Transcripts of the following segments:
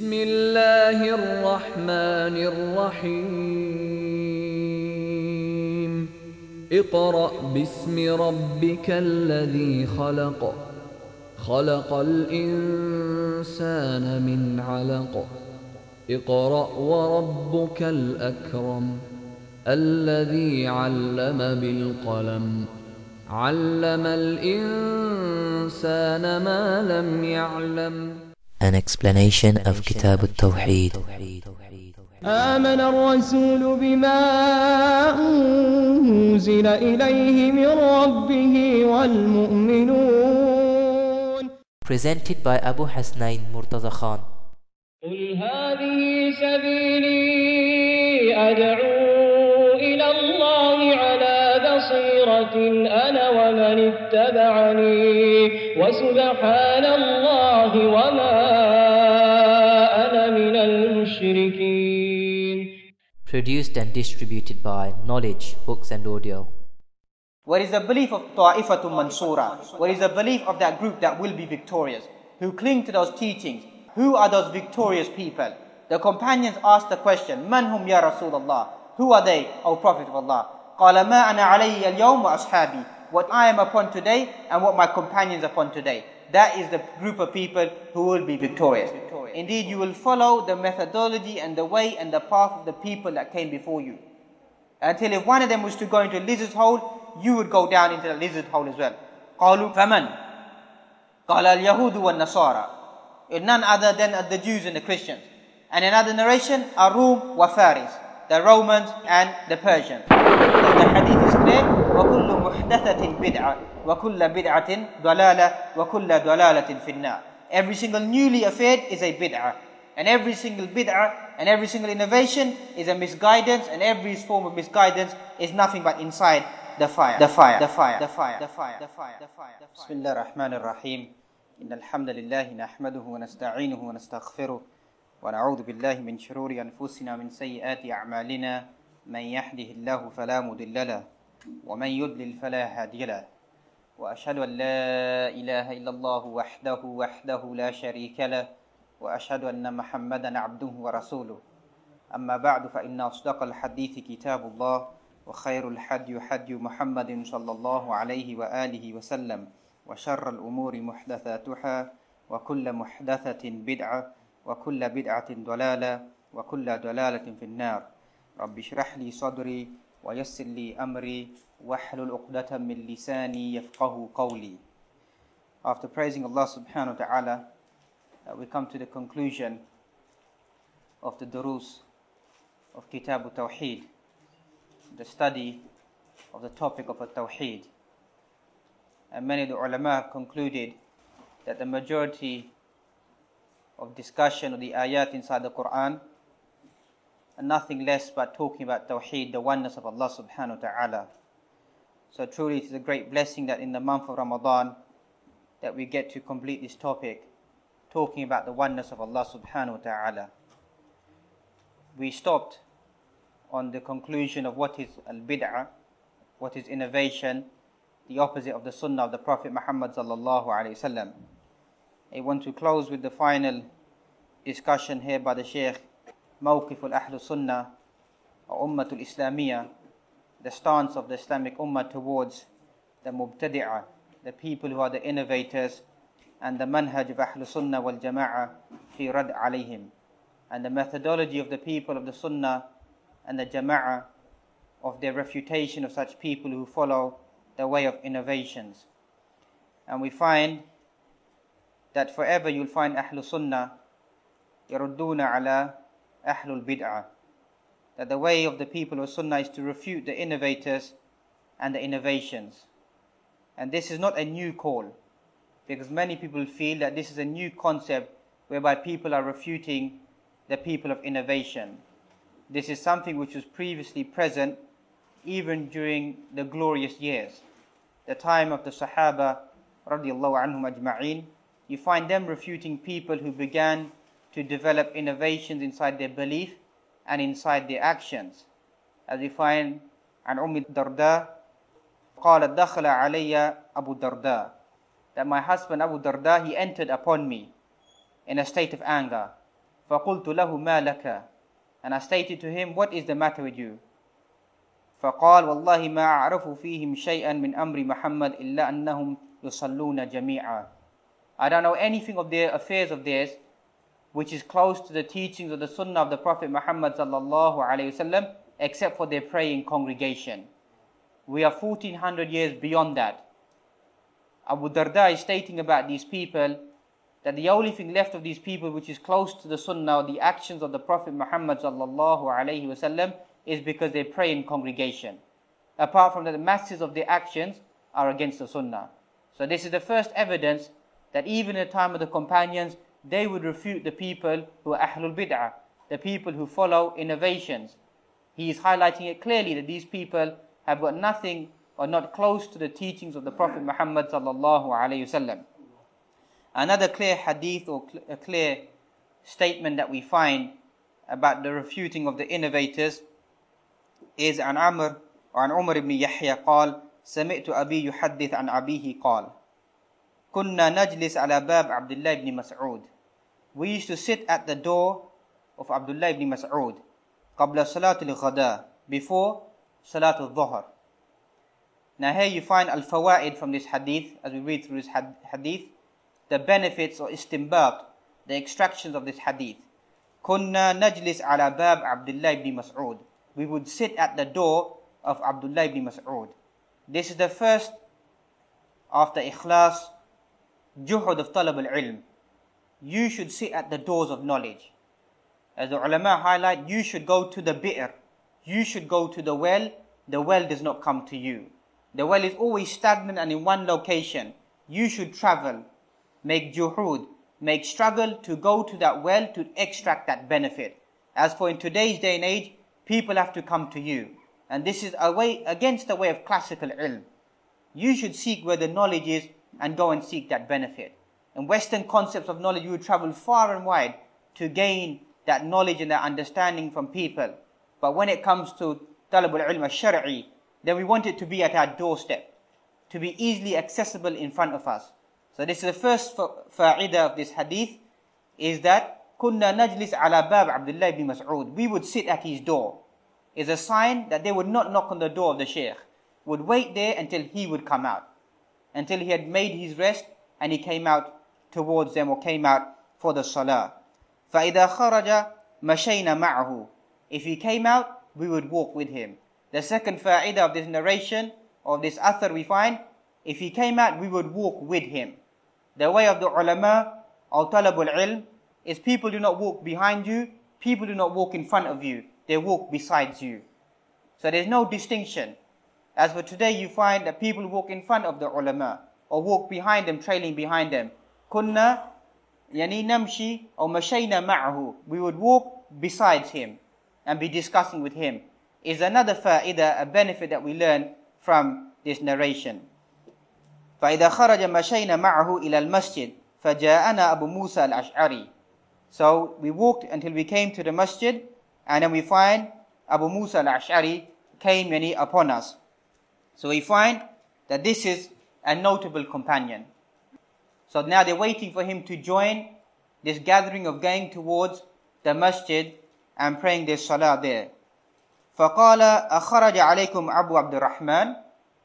بسم الله الرحمن الرحيم اقرأ باسم ربك الذي خلق خلق الإنسان من علق اقرأ وربك الأكرم الذي علم بالقلم علم الإنسان ما لم يعلم. An explanation of Kitab al-Tawheed. آمن الرسول بما أنزل إليه من ربه والمؤمنون. Presented by Abu Hasnain Murtaza Khan. قل هذه سبيلي أدعو إلى الله على بصيرة أنا ومن اتبعني وسبحان الله وما أنا من المشركين. Produced and distributed by Knowledge Books and Audio. What is the belief of Ta'ifatun Mansura? What is the belief of that group that will be victorious, who cling to those teachings? Who are those victorious people? The companions asked the question, Man hum ya Rasulullah? Who are they, O Prophet of Allah? قال ما أنا علي اليوم وأصحابي. What I am upon today and what my companions upon today. That is the group of people who will be victorious. Indeed, you will follow the methodology and the way and the path of the people that came before you. Until if one of them was to go into a lizard's hole, you would go down into the lizard hole as well. قالوا فمن قال اليهود والنصارى. None other than the Jews and the Christians. And another narration, Arum wa Faris, the Romans and the Persians. The hadith is clear, وَكُلُّ مُحْدَثَةٍ بِدْعَةٍ وَكُلَّ بِدْعَةٍ ضَلَالَةٍ وَكُلَّ ضَلَالَةٍ فِي النَّارِ. Every single newly affair is a bid'ah. And every single bid'ah and every single innovation is a misguidance, and every form of misguidance is nothing but inside the fire. The fire. The fire. The fire. The fire. The fire. The fire. Bismillah ar-Rahman ar-Rahim. إن الحمد لله نحمده ونستعينه ونستغفره ونعوذ بالله من شرور أنفسنا من سيئات أعمالنا من يهده الله فلا مضل له ومن يضلل فلا هادي له وأشهد أن لا إله إلا الله وحده لا شريك له وأشهد أن محمدا عبده ورسوله أما بعد فإن أصدق الحديث كتاب الله وخير الحدي حدي محمد صلى الله عليه وآله وسلم وشر الأمور محدثاتها وكل محدثة بدعة وكل بدعة ضلالة وكل ضلالة في النار. رب اشرح لي صدري ويسر لي أمري واحلل عقدة من لساني يفقهوا قولي. After praising Allah subhanahu wa ta'ala, we come to the conclusion of the durus of Kitab al-Tawheed, the study of the topic of al-Tawheed. And many of the ulama have concluded that the majority of discussion of the ayat inside the Quran are nothing less but talking about Tawheed, the oneness of Allah subhanahu wa ta'ala. So truly it is a great blessing that in the month of Ramadan that we get to complete this topic, talking about the oneness of Allah subhanahu wa ta'ala. We stopped on the conclusion of what is al-bid'ah, what is innovation, the opposite of the sunnah of the Prophet Muhammad sallallahu alayhi wasallam. I want to close with the final discussion here by the Shaykh, Mawqif al-Ahl Sunnah or Ummatul Islamiyah, the stance of the Islamic Ummah towards the Mubtadi'ah, the people who are the innovators, and the manhaj of Ahl Sunnah wal Jama'ah fi rad alayhim, and the methodology of the people of the Sunnah and the Jama'ah of their refutation of such people who follow the way of innovations. And we find that forever you'll find Ahlul Sunnah yarudduna ala Ahlul Bid'ah, that the way of the people of Sunnah is to refute the innovators and the innovations. And this is not a new call, because many people feel that this is a new concept whereby people are refuting the people of innovation. This is something which was previously present even during the glorious years, the time of the Sahaba radiallahu anhum ajma'in. You find them refuting people who began to develop innovations inside their belief and inside their actions. As we find an Darda, قالت دخل علي أبو الدرداء, that my husband Abu Darda, he entered upon me in a state of anger. فَقُلْتُ لَهُ مَا لَكَ. And I stated to him, what is the matter with you? فقال والله ما أعرف فيهم شيئا من أمر محمد إلا أنهم يصلون جميعا. I don't know anything of their affairs of theirs which is close to the teachings of the Sunnah of the Prophet Muhammad sallallahu alaihi wasallam, except for their praying congregation. We are 1400 years beyond that. Abu Darda is stating about these people that the only thing left of these people which is close to the Sunnah or the actions of the Prophet Muhammad sallallahu alaihi wasallam is because they pray in congregation. Apart from that, the masses of their actions are against the Sunnah. So this is the first evidence that even in the time of the companions, they would refute the people who are Ahlul Bid'ah, the people who follow innovations. He is highlighting it clearly that these people have got nothing or not close to the teachings of the Prophet Muhammad sallallahu alaihi wasallam. Another clear hadith or a clear statement that we find about the refuting of the innovators is عن عمر بن يحيى قال سمعت أبي يحدث عن أبيه قال كنا نجلس على باب عبد الله بن مسعود. We used to sit at the door of Abdullah ibn Mas'ud قبل صلاة الغداء, before صلاة الظهر. Now here you find al-fawaid from this hadith, as we read through this hadith, the benefits or istinbat, the extractions of this hadith. كنا نجلس على باب عبد الله بن مسعود. We would sit at the door of Abdullah ibn Mas'ud. This is the first, after ikhlas, juhud of talab al-ilm. You should sit at the doors of knowledge. As the ulama highlight, you should go to the bi'r. You should go to the well does not come to you. The well is always stagnant and in one location. You should travel, make juhud, make struggle to go to that well to extract that benefit. As for in today's day and age, people have to come to you. And this is a way against the way of classical ilm. You should seek where the knowledge is and go and seek that benefit. In Western concepts of knowledge, you would travel far and wide to gain that knowledge and that understanding from people. But when it comes to talab al-ilm al-shar'i, then we want it to be at our doorstep, to be easily accessible in front of us. So this is the first fa'idah of this hadith, is that كُنَّا نَجْلِسْ عَلَى بَابِ عَبْدِ اللَّهِ ibn Mas'ud. We would sit at his door. Is a sign that they would not knock on the door of the Shaykh, would wait there until he would come out, until he had made his rest and he came out towards them or came out for the salah. فَإِذَا خَرَجَ مَشَيْنَا مَعَهُ. If he came out, we would walk with him. The second fa'idah of this narration, of this athar, we find, if he came out, we would walk with him. The way of the ulama or talabul ilm is people do not walk behind you, people do not walk in front of you, they walk beside you. So there's no distinction. As for today, you find that people walk in front of the ulama or walk behind them, trailing behind them. Kunna yani namshi or mashayna ma'ahu. We would walk besides him and be discussing with him. Is another fa'idah, a benefit that we learn from this narration. فَإِذَا خَرَجَ مَشَيْنَا مَعَهُ إِلَى الْمَسْجِدِ فَجَاءَنَا أَبُو مُوسَى الْأَشْعَرِي. So we walked until we came to the masjid, and then we find Abu Musa al-Ash'ari came upon us. So we find that this is a notable companion. So now they're waiting for him to join this gathering of going towards the masjid and praying their salah there. فَقَالَ أَخَرَجَ عَلَيْكُمْ أَبُو عَبْدُ الرَّحْمَنِ.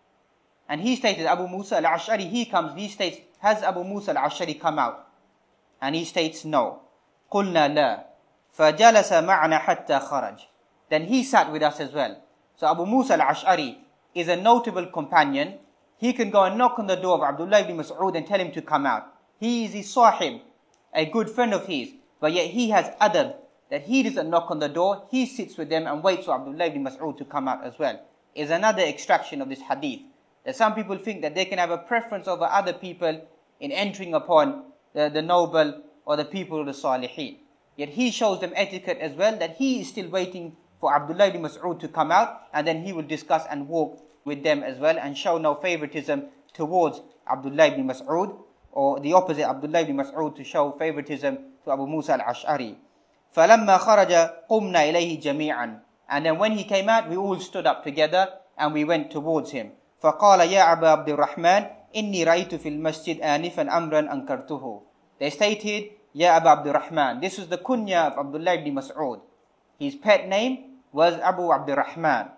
And he stated, Abu Musa al-Ash'ari, he states, has Abu Musa al-Ash'ari come out? And he states, no. قُلْنَا لَا فَجَلَسَ مَعْنَا حَتَّى خَرَجْ. Then he sat with us as well. So Abu Musa al-Ash'ari is a notable companion. He can go and knock on the door of Abdullah ibn Mas'ud and tell him to come out. He is his sahib, a good friend of his, but yet he has adab, that he doesn't knock on the door, he sits with them and waits for Abdullah ibn Mas'ud to come out as well. Is another extraction of this hadith. That some people think that they can have a preference over other people in entering upon the noble or the people of the salihin. Yet he shows them etiquette as well, that he is still waiting for Abdullah ibn Mas'ud to come out, and then he will discuss and walk with them as well and show no favoritism towards Abdullah ibn Mas'ud, or the opposite, Abdullah ibn Mas'ud to show favoritism to Abu Musa al-Ash'ari. فَلَمَّا خَرَجَ قُمْنَا إِلَيْهِ جَمِيعًا. And then when he came out, we all stood up together and we went towards him. فَقَالَ يَا أَبَا عَبْدِ الرَّحْمَنِ إِنِّي رَأَيْتُ فِي الْمَسْجِدِ آنِفًا أَمْرًا أَنْكَرْتُهُ. They stated, Ya Abu Abdurrahman. This was the kunya of Abdullah ibn Mas'ud. His pet name was Abu Abdurrahman,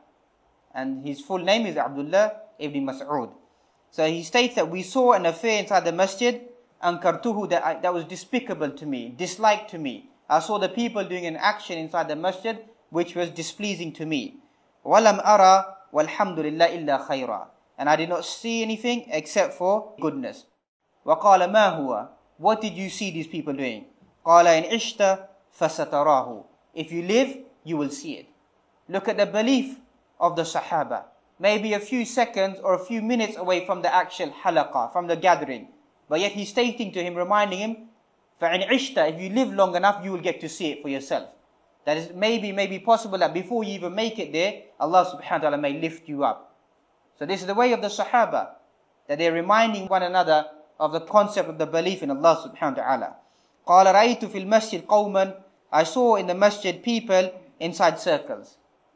and his full name is Abdullah ibn Mas'ud. So he states that we saw an affair inside the masjid, ankartuhu, that was despicable to me, disliked to me. I saw the people doing an action inside the masjid which was displeasing to me. Walam ara walhamdulillah illa khayra. And I did not see anything except for goodness. وقال ما هو? What did you see these people doing? قال إن عشت فستراه. If you live, you will see it. Look at the belief of the Sahaba. Maybe a few seconds or a few minutes away from the actual halaqah, from the gathering. But yet he's stating to him, reminding him, فَإِنْ عِشْتَ, if you live long enough, you will get to see it for yourself. That is maybe possible that before you even make it there, Allah subhanahu wa ta'ala may lift you up. So this is the way of the Sahaba, that they're reminding one another of the concept of the belief in Allah subhanahu wa ta'ala. قَالَ رَأَيْتُ فِي الْمَسْجِدِ قَوْمًا, I saw in the masjid people inside circles.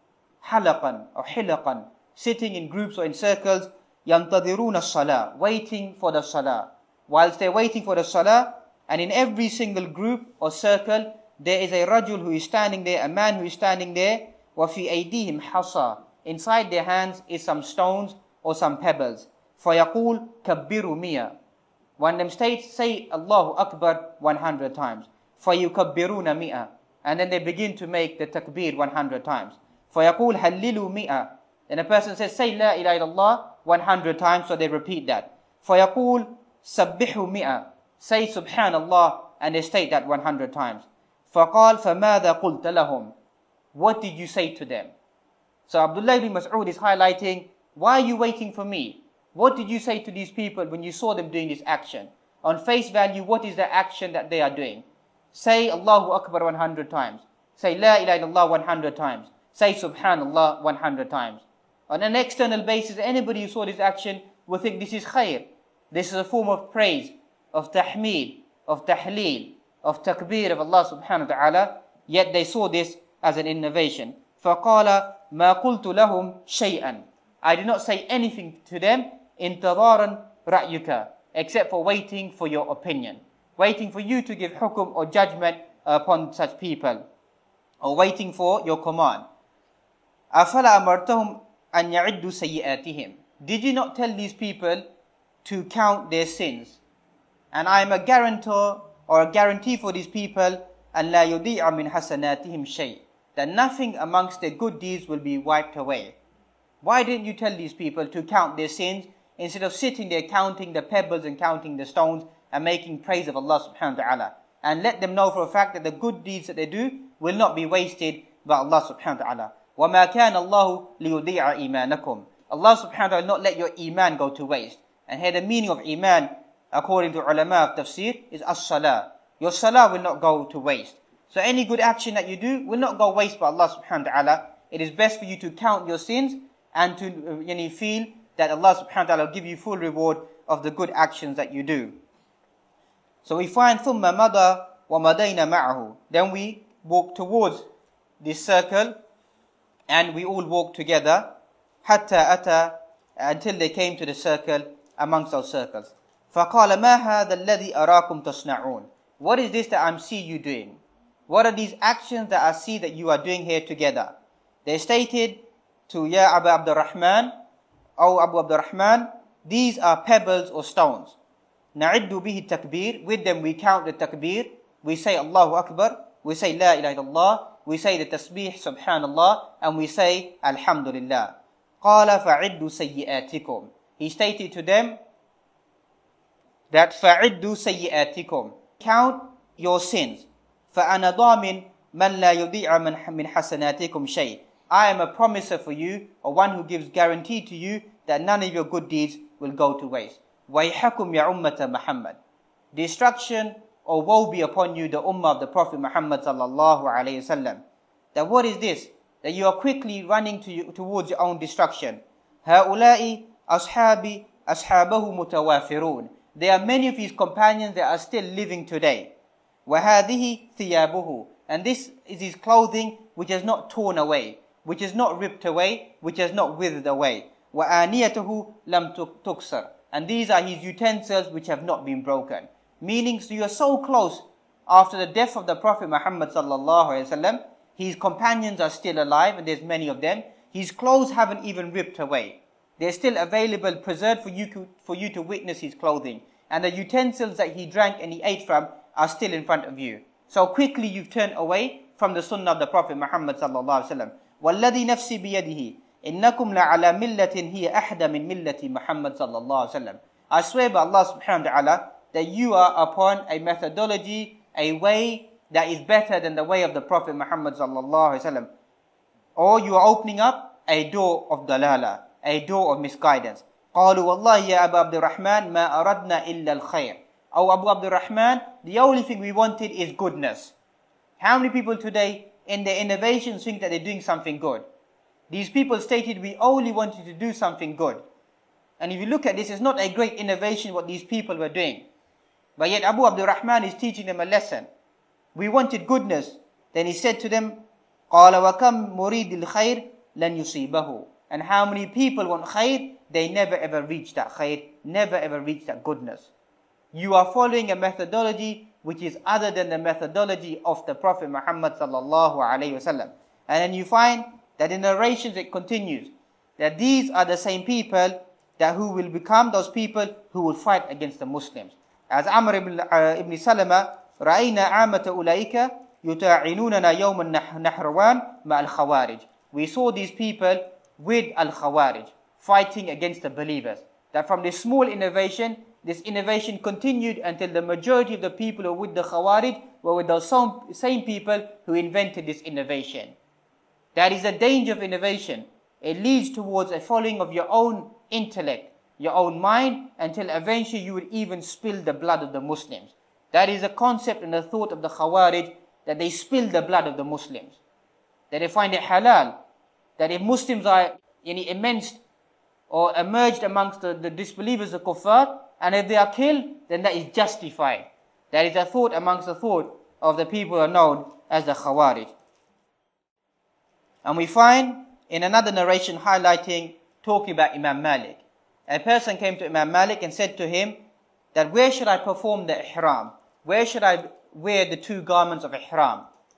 حَلَقًا or حِلَقًا, sitting in groups or in circles. يَنْتَظِرُونَ الصَّلَاةِ, waiting for the salah. Whilst they're waiting for the salah, and in every single group or circle, there is a rajul who is standing there, a man who is standing there. وَفِي أَيْدِيهِمْ حَصَى, inside their hands is some stones or some pebbles. فَيَقُولُ كَبِّرُوا مِيَّةً, one of them states, say Allahu Akbar 100 times. فَيُكَبِّرُونَ مِئَةً, and then they begin to make the takbir 100 times. فَيَقُولُ هَلِّلُوا مِئَةً, and a person says, say La ilaha illallah 100 times, so they repeat that. فَيَقُولُ سَبِّحُوا مِئَةً, say Subhanallah, and they state that 100 times. فَقَالْ فَمَاذَا قُلْتَ لَهُمْ, what did you say to them? So Abdullah ibn Mas'ud is highlighting, why are you waiting for me? What did you say to these people when you saw them doing this action? On face value, what is the action that they are doing? Say Allahu Akbar 100 times. Say La ilaha illallah 100 times. Say Subhanallah 100 times. On an external basis, anybody who saw this action will think this is khair. This is a form of praise, of tahmeed, of tahleel, of takbir of Allah subhanahu wa ta'ala. Yet they saw this as an innovation. فَقَالَ مَا قُلْتُ لَهُمْ شَيْئًا, I did not say anything to them, انتظارا رأيك, except for waiting for your opinion, waiting for you to give hukum or judgment upon such people, or waiting for your command. أَفَلَا أَمَرْتَهُمْ أَنْ يَعِدُّوا سَيِّئَاتِهِمْ, did you not tell these people to count their sins? And I am a guarantor or a guarantee for these people, أَنْ لَا يُضِيعَ مِنْ حَسَنَاتِهِمْ شَيْءٍ, that nothing amongst their good deeds will be wiped away. Why didn't you tell these people to count their sins instead of sitting there counting the pebbles and counting the stones and making praise of Allah subhanahu wa ta'ala? And let them know for a fact that the good deeds that they do will not be wasted by Allah subhanahu wa ta'ala. وَمَا كَانَ اللَّهُ لِيُضِيعَ إِيمَانَكُمْ, Allah subhanahu wa ta'ala will not let your iman go to waste. And here the meaning of iman, according to ulama of tafsir, is as-salah. Your salah will not go to waste. So any good action that you do will not go waste by Allah subhanahu wa ta'ala. It is best for you to count your sins and to feel that Allah subhanahu wa ta'ala will give you full reward of the good actions that you do. So we find ثُمَّ مَضَى وَمَضَيْنَ مَعَهُ, then we walk towards this circle and we all walk together حَتَّى أَتَى, until they came to the circle amongst those circles. فَقَالَ مَا هَذَا الَّذِي أَرَاكُمْ تَصْنَعُونَ, what is this that I see you doing? What are these actions that I see that you are doing here together? They stated to Ya Abu Abdurrahman, O Abu Abdurrahman, these are pebbles or stones. نَعِدُّ بِهِ takbir, with them we count the takbir, we say Allahu Akbar, we say La ilaha illallah, we say the tasbih Subhanallah, and we say Alhamdulillah. قَالَ فَعِدُّ سَيِّئَاتِكُمْ, he stated to them that فَعِدُّ سَيِّئَاتِكُمْ, count your sins. فَأَنَا ضَامِنْ مَنْ لَا يُضِيعَ مِنْ حَسَنَاتِكُمْ شَيْءٍ, I am a promiser for you, or one who gives guarantee to you that none of your good deeds will go to waste. وَيْحَكُمْ يَا أُمَّةَ مُحَمَّدٍ, destruction or woe be upon you, the ummah of the Prophet Muhammad sallallahu alayhi wasallam. That what is this? That you are quickly running towards your own destruction. هَؤُلَاءِ أَصْحَابِ أَصْحَابَهُ مُتَوَافِرُونَ, there are many of his companions that are still living today. وَهَذِهِ ثِيَابُهُ, and this is his clothing which has not torn away, which is not ripped away, which has not withered away. وَآنِيَتُهُ لَمْ تُكْسَرْ, and these are his utensils which have not been broken. Meaning, so you are so close after the death of the Prophet Muhammad sallallahu alaihi wasallam, his companions are still alive, and there's many of them. His clothes haven't even ripped away. They're still available, preserved for you to witness his clothing. And the utensils that he drank and he ate from are still in front of you. So quickly you've turned away from the sunnah of the Prophet Muhammad sallallahu alaihi wasallam. وَالَّذِي نَفْسِي بِيَدِهِ إِنَّكُمْ لَعَلَى مِلَّةٍ هِيَ أَحْدَ مِنْ مِلَّةِ مُحَمَّدٍ sallallahu alaihi wasallam. I swear by Allah subhanahu wa ta'ala that you are upon a methodology, a way that is better than the way of the Prophet Muhammad sallallahu alaihi wasallam. Or you are opening up a door of dalala, a door of misguidance. قالوا والله يا أبا عبد الرحمن ما أردنا إلا الخير. Oh Abu Abdul Rahman, the only thing we wanted is goodness. How many people today in their innovations think that they're doing something good? These people stated we only wanted to do something good. And if you look at this, it's not a great innovation what these people were doing. But yet Abu Abdul Rahman is teaching them a lesson. We wanted goodness. Then he said to them, قال وكم مريد الخير لن يصيبه. And how many people want khair? They never ever reach that khair, never ever reach that goodness. You are following a methodology which is other than the methodology of the Prophet Muhammad sallallahu alaihi wasallam. And then you find that in narrations it continues that these are the same people that who will become those people who will fight against the Muslims. As Amr ibn Salama, رأينا عامة أولئك يتاعنوننا يوم النحروان مع الخوارج. We saw these people with al-Khawarij, fighting against the believers. That from this small innovation, this innovation continued until the majority of the people who were with the Khawarij were with those same people who invented this innovation. That is the danger of innovation. It leads towards a following of your own intellect, your own mind, until eventually you will even spill the blood of the Muslims. That is a concept and a thought of the Khawarij, that they spill the blood of the Muslims. That they find it halal. That if Muslims are immense or emerged amongst the disbelievers, the kuffar, and if they are killed, then that is justified. That is a thought amongst the thought of the people who are known as the Khawarij. And we find in another narration highlighting, talking about Imam Malik. A person came to Imam Malik and said to him that where should I perform the ihram? Where should I wear the two garments of ihram?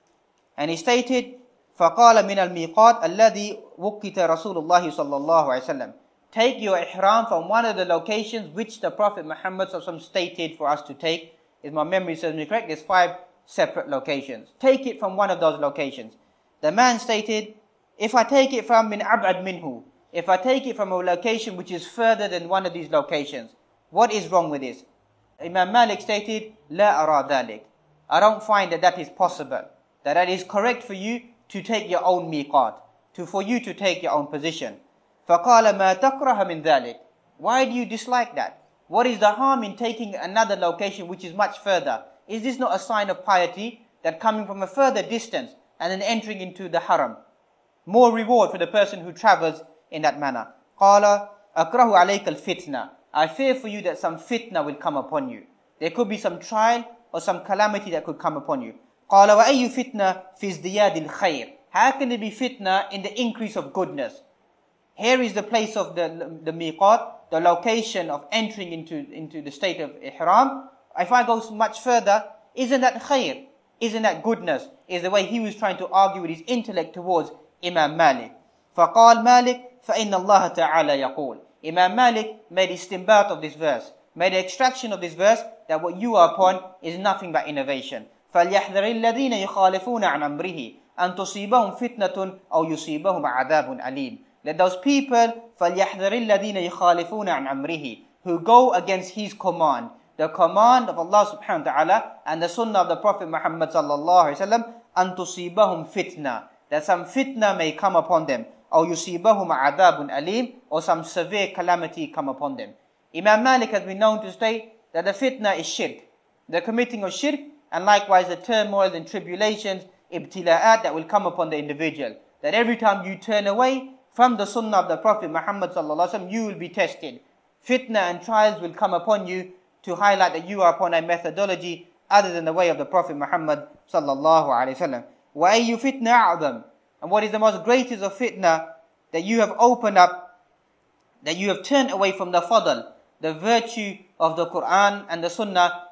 And he stated, فَقَالَ مِنَ الْمِيقَاتِ الَّذِي وُقِّتَ رَسُولُ اللَّهِ صَلَّى اللَّهُ عَلَيْهِ وسلم. Take your ihram from one of the locations which the Prophet Muhammad stated for us to take. If my memory serves me correct, there's 5 separate locations. Take it from one of those locations. The man stated, if I take it from min ab'ad minhu, if I take it from a location which is further than one of these locations, what is wrong with this? Imam Malik stated, لا أرى ذلك. I don't find that is possible. That is correct for you to take your own miqat, for you to take your own position. فَقَالَ مَا تَكْرَهَ مِنْ ذَلِكَ. Why do you dislike that? What is the harm in taking another location which is much further? Is this not a sign of piety that coming from a further distance and then entering into the haram? More reward for the person who travels in that manner. قَالَ أَكْرَهُ عَلَيْكَ الْفِتْنَةِ. I fear for you that some fitna will come upon you. There could be some trial or some calamity that could come upon you. قَالَ وَأَيُّ فِتْنَةِ فِي ازْدِيَادِ الْخَيْرِ. How can there be fitna in the increase of goodness? Here is the place of the miqat, the location of entering into the state of ihram. If I go much further, isn't that khair? Isn't that goodness? Is the way he was trying to argue with his intellect towards Imam Malik. فَقَالْ مَالِكْ فَإِنَّ اللَّهَ تَعَالَى يَقُولُ. Imam Malik made istinbat of this verse, made an extraction of this verse, that what you are upon is nothing but innovation. فَلْيَحْذَرِ الَّذِينَ يُخَالِفُونَ عَنْ أَمْرِهِ أَنْ تُصِيبَهُمْ فِتْنَةٌ أَوْ يُصِيبَهُمْ عَذَابٌ أَلِيمٌ. Let those people, فَلْيَحْذَرِ الَّذِينَ يُخَالِفُونَ عَنْ أَمْرِهِ, who go against his command, the command of Allah subhanahu wa ta'ala and the sunnah of the Prophet Muhammad sallallahu alayhi wa sallam, أَنْ تُصِيبَهُمْ fitna, that some fitna may come upon them, أَوْ يُصِيبَهُمْ عَذَابٌ أَلِيمٌ, or some severe calamity come upon them. Imam Malik has been known to state that the fitna is shirk, the committing of shirk, and likewise the turmoil and tribulations, ibtila'at, that will come upon the individual. That every time you turn away from the sunnah of the Prophet Muhammad sallallahu alaihi wasallam, you will be tested. Fitna and trials will come upon you to highlight that you are upon a methodology other than the way of the Prophet Muhammad sallallahu alaihi wasallam. وَأَيُّ فِتْنَ أَعْظَمُ. And what is the most greatest of fitna? That you have opened up, that you have turned away from the fadl, the virtue of the Quran and the Sunnah,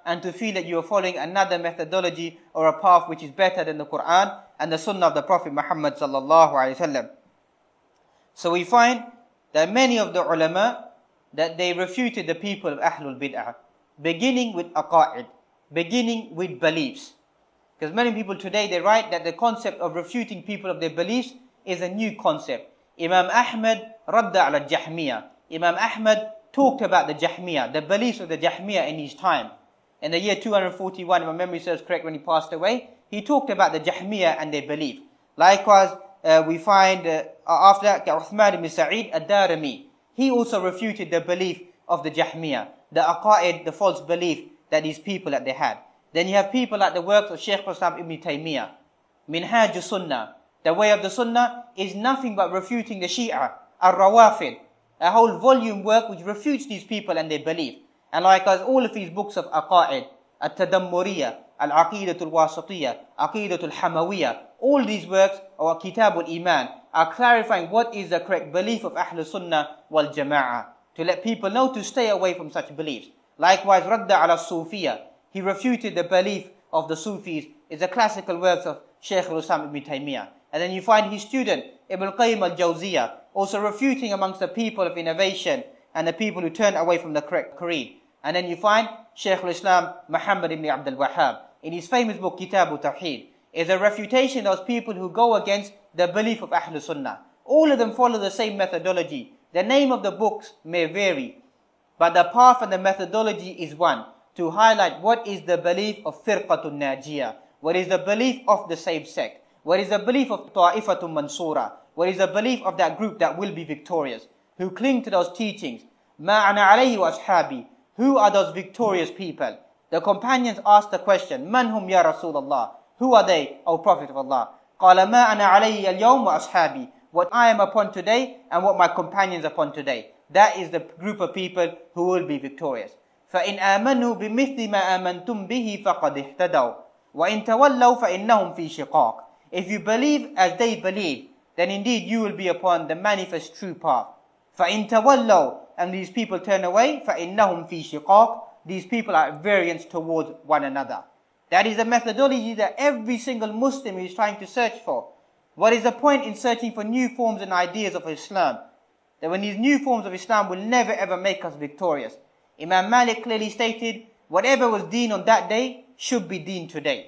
and to feel that you are following another methodology or a path which is better than the Quran and the Sunnah of the Prophet Muhammad sallallahu alaihi wasallam. So we find that many of the ulama, that they refuted the people of Ahlul Bid'ah, beginning with aqa'id, beginning with beliefs. Because many people today, they write that the concept of refuting people of their beliefs is a new concept. Imam Ahmad radda ala Jahmiyyah. Imam Ahmad talked about the Jahmiyyah, the beliefs of the Jahmiyyah in his time. In the year 241, if my memory serves correct, when he passed away, he talked about the Jahmiyyah and their belief. Likewise, we find after that, Uthman ibn Sa'id ad-Darimi. He also refuted the belief of the Jahmiyyah, the aqa'id, the false belief that these people that they had. Then you have people like the works of Shaykh Islam ibn Taymiyyah. Minhaj Sunnah. The way of the Sunnah is nothing but refuting the Shia, Ar-Rawafid. A whole volume work which refutes these people and their belief. And likewise, all of these books of aqa'id, At-Tadammuriyah, Al-Aqidatul Wasatiyah, Aqidatul Hamawiyah, all these works, or Kitabul Iman, are clarifying what is the correct belief of Ahlul Sunnah wal Jama'ah, to let people know to stay away from such beliefs. Likewise, Radda ala Sufiyah, he refuted the belief of the Sufis, is a classical works of Shaykh al-Islam ibn Taymiyyah. And then you find his student, Ibn Qayyim al-Jawziyah, also refuting amongst the people of innovation and the people who turn away from the correct creed. And then you find Shaykh al-Islam Muhammad ibn Abdul Wahhab, in his famous book Kitab al-Tawheed, is a refutation of those people who go against the belief of Ahlul Sunnah. All of them follow the same methodology. The name of the books may vary, but the path and the methodology is one, to highlight what is the belief of Firqatun Najiyah, what is the belief of the saved sect, what is the belief of Ta'ifatun Mansura, what is the belief of that group that will be victorious, who cling to those teachings. Ma ana alayhi wa ashabi, who are those victorious people? The companions asked the question, Man hum ya Rasulullah? Who are they, O Prophet of Allah? Qala ma ana alayhi al-yawm wa ashabi, what I am upon today and what my companions upon today. That is the group of people who will be victorious. فَإِنْ آمَنُوا بِمِثْلِ مَا آمَنْتُمْ بِهِ فَقَدْ اهْتَدَوْا وَإِنْ تَوَلَّوْا فَإِنَّهُمْ فِي شِقَاقٍ. If you believe as they believe, then indeed you will be upon the manifest true path. فَإِنْ تَوَلَّوْا, and these people turn away, فَإِنَّهُمْ فِي شِقَاقٍ. These people are at variance towards one another. That is the methodology that every single Muslim is trying to search for. What is the point in searching for new forms and ideas of Islam? That when these new forms of Islam will never ever make us victorious. Imam Malik clearly stated, whatever was deen on that day should be deen today.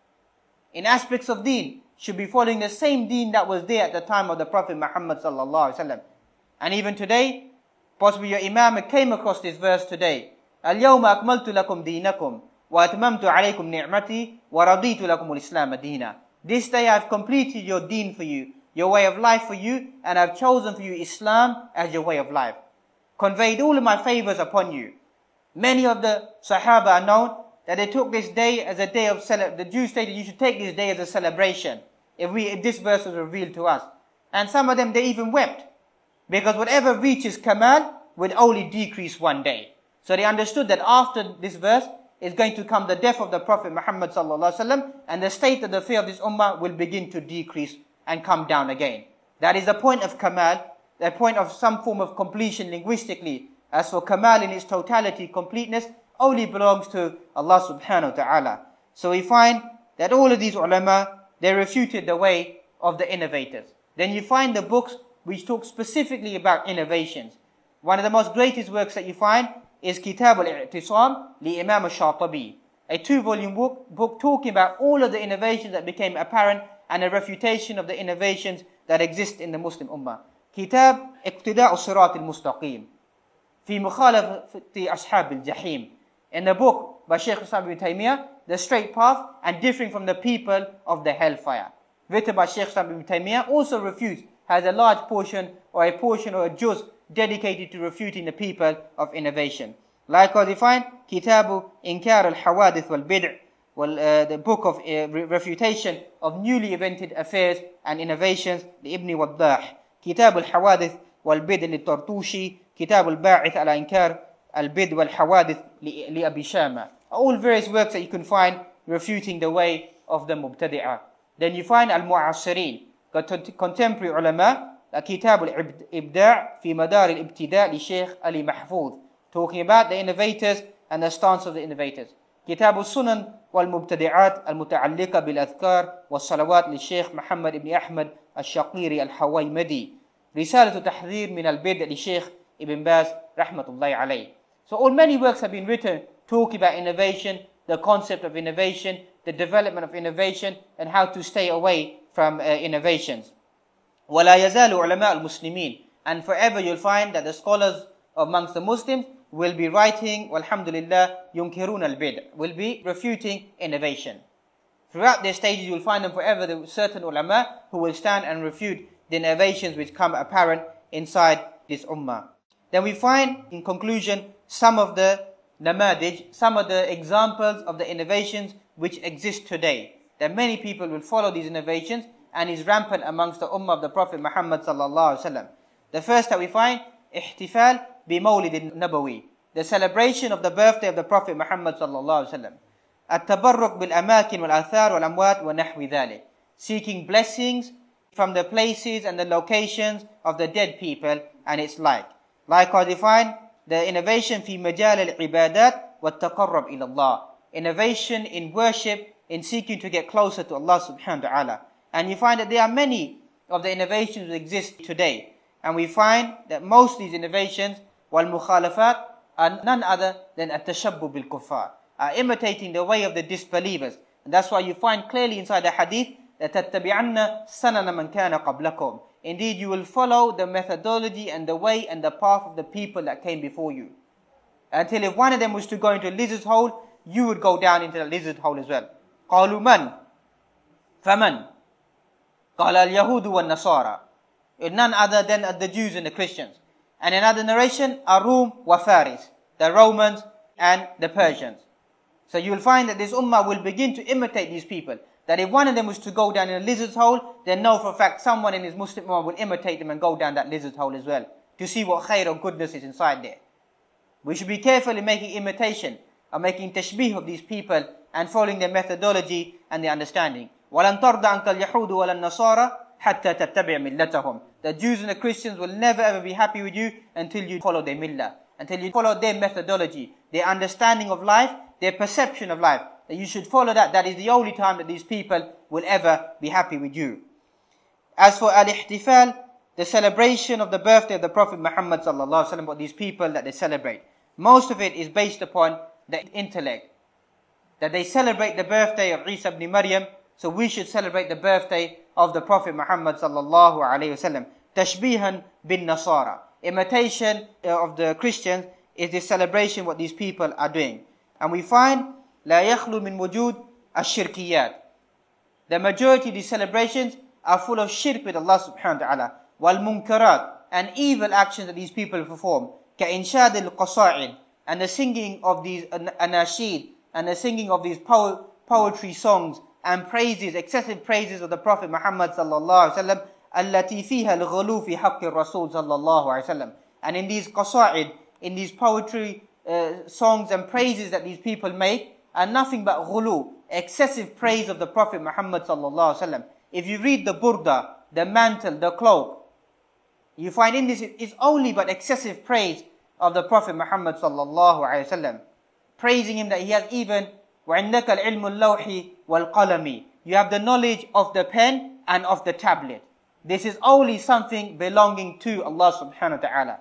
In aspects of deen, should be following the same deen that was there at the time of the Prophet Muhammad sallallahu alaihi wasallam. And even today, possibly your Imam came across this verse today. Al-yawma akmaltu lakum deenakum wa atmamtu alaykum ni'mati wa raditu lakum al-Islam deena. This day I have completed your deen for you, your way of life for you, and I have chosen for you Islam as your way of life. Conveyed all of my favors upon you. Many of the Sahaba are known that they took this day as a day of the Jews stated you should take this day as a celebration if this verse was revealed to us. And some of them, they even wept, because whatever reaches Kamal will only decrease one day. So they understood that after this verse is going to come the death of the Prophet Muhammad sallallahu alaihi wasallam, and the state of the fear of this ummah will begin to decrease and come down again. That is the point of Kamal, the point of some form of completion linguistically. As for Kamal in its totality, completeness, only belongs to Allah subhanahu wa ta'ala. So we find that all of these ulama, they refuted the way of the innovators. Then you find the books which talk specifically about innovations. One of the most greatest works that you find is Kitab al-I'tisam li Imam al-Shatibi, a 2-volume book talking about all of the innovations that became apparent and a refutation of the innovations that exist in the Muslim Ummah. Kitab Iqtida'u Sirat al-Mustaqim fi Mukhalafati Ashab al-Jahim. In the book by Shaykh Islam ibn Taymiyyah, The Straight Path and Differing from the People of the Hellfire, written by Shaykh Islam ibn Taymiyyah, also refutes, has a large portion or a juz dedicated to refuting the people of innovation. Likewise, we find Kitabu Inkar al-Hawadith wal-Bid', the book of refutation of newly invented affairs and innovations, the Ibn Waddah. Kitab al-Hawadith wal-Bid' li-Tartushi, Kitab al-Ba'ith ala Inkar al-Bid' wal-Hawadith li Abi Shama. All various works that you can find refuting the way of the Mubtadi'ah. Then you find al-Mu'asirin, contemporary ulama, Kitab al-Ibda' fi Madar al-Ibtida' li Shaykh Ali Mahfouz, talking about the innovators and the stance of the innovators. كتاب السنن والمبتدعات المتعلقة بالأذكار والصلوات للشيخ محمد بن أحمد الشقيري الحويمدي. رسالة تحذير من البدع للشيخ Ibn Baz rahmatullahi alayh. So all many works have been written talking about innovation, the concept of innovation, the development of innovation, and how to stay away from innovations. وَلَا يَزَالُ عُلَمَاء الْمُسْلِمِينَ. And forever you'll find that the scholars amongst the Muslims will be writing, walhamdulillah, yunkirun al-bid', will be refuting innovation. Throughout their stages you'll find them forever, there are certain ulama who will stand and refute the innovations which come apparent inside this ummah. Then we find, in conclusion, some of the namadij, some of the examples of the innovations which exist today. That many people will follow these innovations and is rampant amongst the ummah of the Prophet Muhammad sallallahu alaihi wasallam. The first that we find, ihtifal bi mawlid nabawi, the celebration of the birthday of the Prophet Muhammad sallallahu alaihi wasallam. At-tabarruk bil amakin wal athar wal amwat wa nahwi dhalik, seeking blessings from the places and the locations of the dead people and its like. Likewise we find the innovation fi majal al-ibadat wa taqarrub ila Allah, innovation in worship, in seeking to get closer to Allah subhanahu wa ta'ala. And you find that there are many of the innovations that exist today. And we find that most of these innovations, wal mukhalafat, are none other than at-tashabbuh bil kuffar, are imitating the way of the disbelievers. And that's why you find clearly inside the hadith that تَتَّبِعَنَّ سَنَنَ مَنْ كَانَ قَبْلَكُمْ. Indeed, you will follow the methodology and the way and the path of the people that came before you. Until if one of them was to go into a lizard's hole, you would go down into the lizard hole as well. قَالُوا مَنْ فَمَنْ قَالَ الْيَهُودُ وَالنَّصَارَى. None other than the Jews and the Christians. And another narration, Arum wa Faris, the Romans and the Persians. So you will find that this ummah will begin to imitate these people. That if one of them was to go down in a lizard's hole, then know for a fact someone in his Muslim ummah will imitate them and go down that lizard's hole as well, to see what khair or goodness is inside there. We should be careful in making imitation, or making tashbih of these people, and following their methodology and their understanding. وَلَنْ تَرْضَ عَنْكَ الْيَحُودُ وَلَا النَّصَارَى حَتَّى تَتَّبِعْ مِلَّتَهُمْ. The Jews and the Christians will never ever be happy with you until you follow their millah, until you follow their methodology, their understanding of life, their perception of life. That you should follow that. That is the only time that these people will ever be happy with you. As for al-ihtifal, the celebration of the birthday of the Prophet Muhammad sallallahu alaihi wasallam, what these people that they celebrate, most of it is based upon the intellect. That they celebrate the birthday of Isa ibn Maryam, so we should celebrate the birthday of the Prophet Muhammad sallallahu alaihi wasallam. Tashbihan bin Nasara, imitation of the Christians is the celebration what these people are doing. And we find لا يخلو من وجود الشركيات. The majority of these celebrations are full of shirk with Allah subhanahu wa ta'ala. والمنكرات, and evil actions that these people perform. كإنشاد القصائد, and the singing of these anashid, and the singing of these poetry songs and praises, excessive praises of the Prophet Muhammad sallallahu alaihi wasallam. التي فيها الغلو في حق الرسول صلى الله عليه وسلم. And in these qasaid, in these poetry songs and praises that these people make, are nothing but ghulu, excessive praise of the Prophet Muhammad sallallahu alaihi wasallam. If you read the burda, the mantle, the cloak, you find in this is only but excessive praise of the Prophet Muhammad sallallahu alaihi wasallam, praising him that he has even وَعِنَّكَ الْعِلْمُ اللَّوْحِ وَالْقَلَمِ, you have the knowledge of the pen and of the tablet. This is only something belonging to Allah subhanahu wa ta'ala.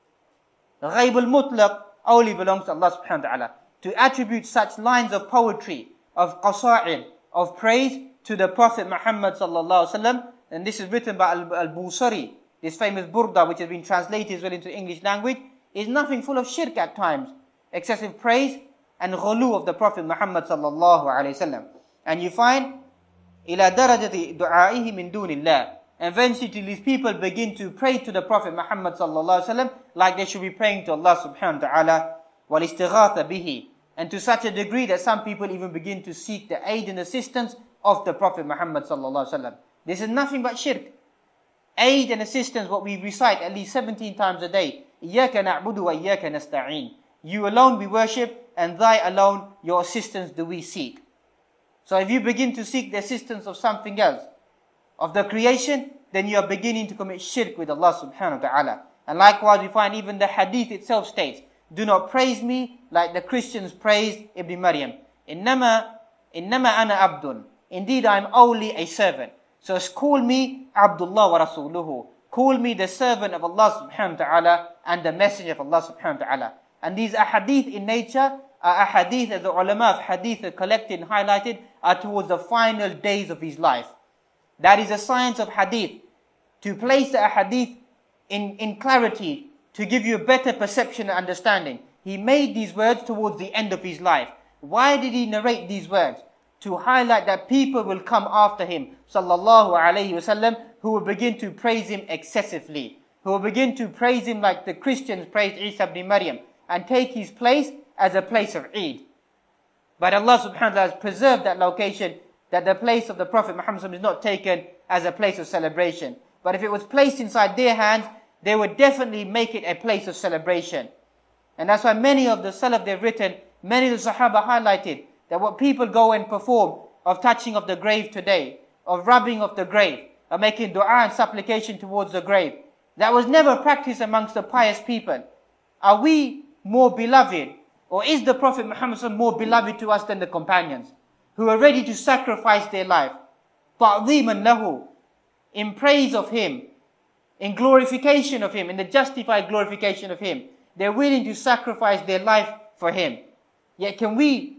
The Ghaib al-Mutlaq only belongs to Allah subhanahu wa ta'ala. To attribute such lines of poetry, of qasa'id, of praise to the Prophet Muhammad sallallahu alaihi wasallam, and this is written by Al-Busari, this famous burda which has been translated as well into English language, is nothing full of shirk at times, excessive praise and ghulu of the Prophet Muhammad sallallahu alaihi wasallam. And you find ila darajati du'aihi min dunillah, and eventually these people begin to pray to the Prophet Muhammad sallallahu alaihi wasallam like they should be praying to Allah subhanahu wa ta'ala, wal istighatha bihi, and to such a degree that some people even begin to seek the aid and assistance of the Prophet Muhammad sallallahu alaihi wasallam. This is nothing but shirk. Aid and assistance, what we recite at least 17 times a day. إِيَّاكَ نَعْبُدُ وَإِيَّاكَ نَسْتَعِينَ. You alone we worship, and thy alone your assistance do we seek. So if you begin to seek the assistance of something else, of the creation, then you are beginning to commit shirk with Allah subhanahu wa ta'ala. And likewise we find even the hadith itself states, do not praise me like the Christians praised Ibn Maryam. Innama ana abdun. Indeed, I am only a servant. So call me Abdullah wa Rasuluhu. Call me the servant of Allah subhanahu wa ta'ala and the messenger of Allah subhanahu wa ta'ala. And these ahadith in nature are ahadith, as the ulama of hadith are collected and highlighted, are towards the final days of his life. That is the science of hadith. To place the ahadith in clarity, to give you a better perception and understanding. He made these words towards the end of his life. Why did he narrate these words? To highlight that people will come after him, sallallahu alayhi wasallam, who will begin to praise him excessively, who will begin to praise him like the Christians praised Isa ibn Maryam, and take his place as a place of Eid. But Allah subhanahu wa ta'ala has preserved that location, that the place of the Prophet Muhammad is not taken as a place of celebration. But if it was placed inside their hands, they would definitely make it a place of celebration. And that's why many of the Salaf they've written, many of the Sahaba highlighted that what people go and perform of touching of the grave today, of rubbing of the grave, of making dua and supplication towards the grave, that was never practiced amongst the pious people. Are we more beloved, or is the Prophet Muhammad more beloved to us than the companions, who are ready to sacrifice their life, ta'zeeman lahu, in praise of him, in glorification of him, in the justified glorification of him? They're willing to sacrifice their life for him. Yet can we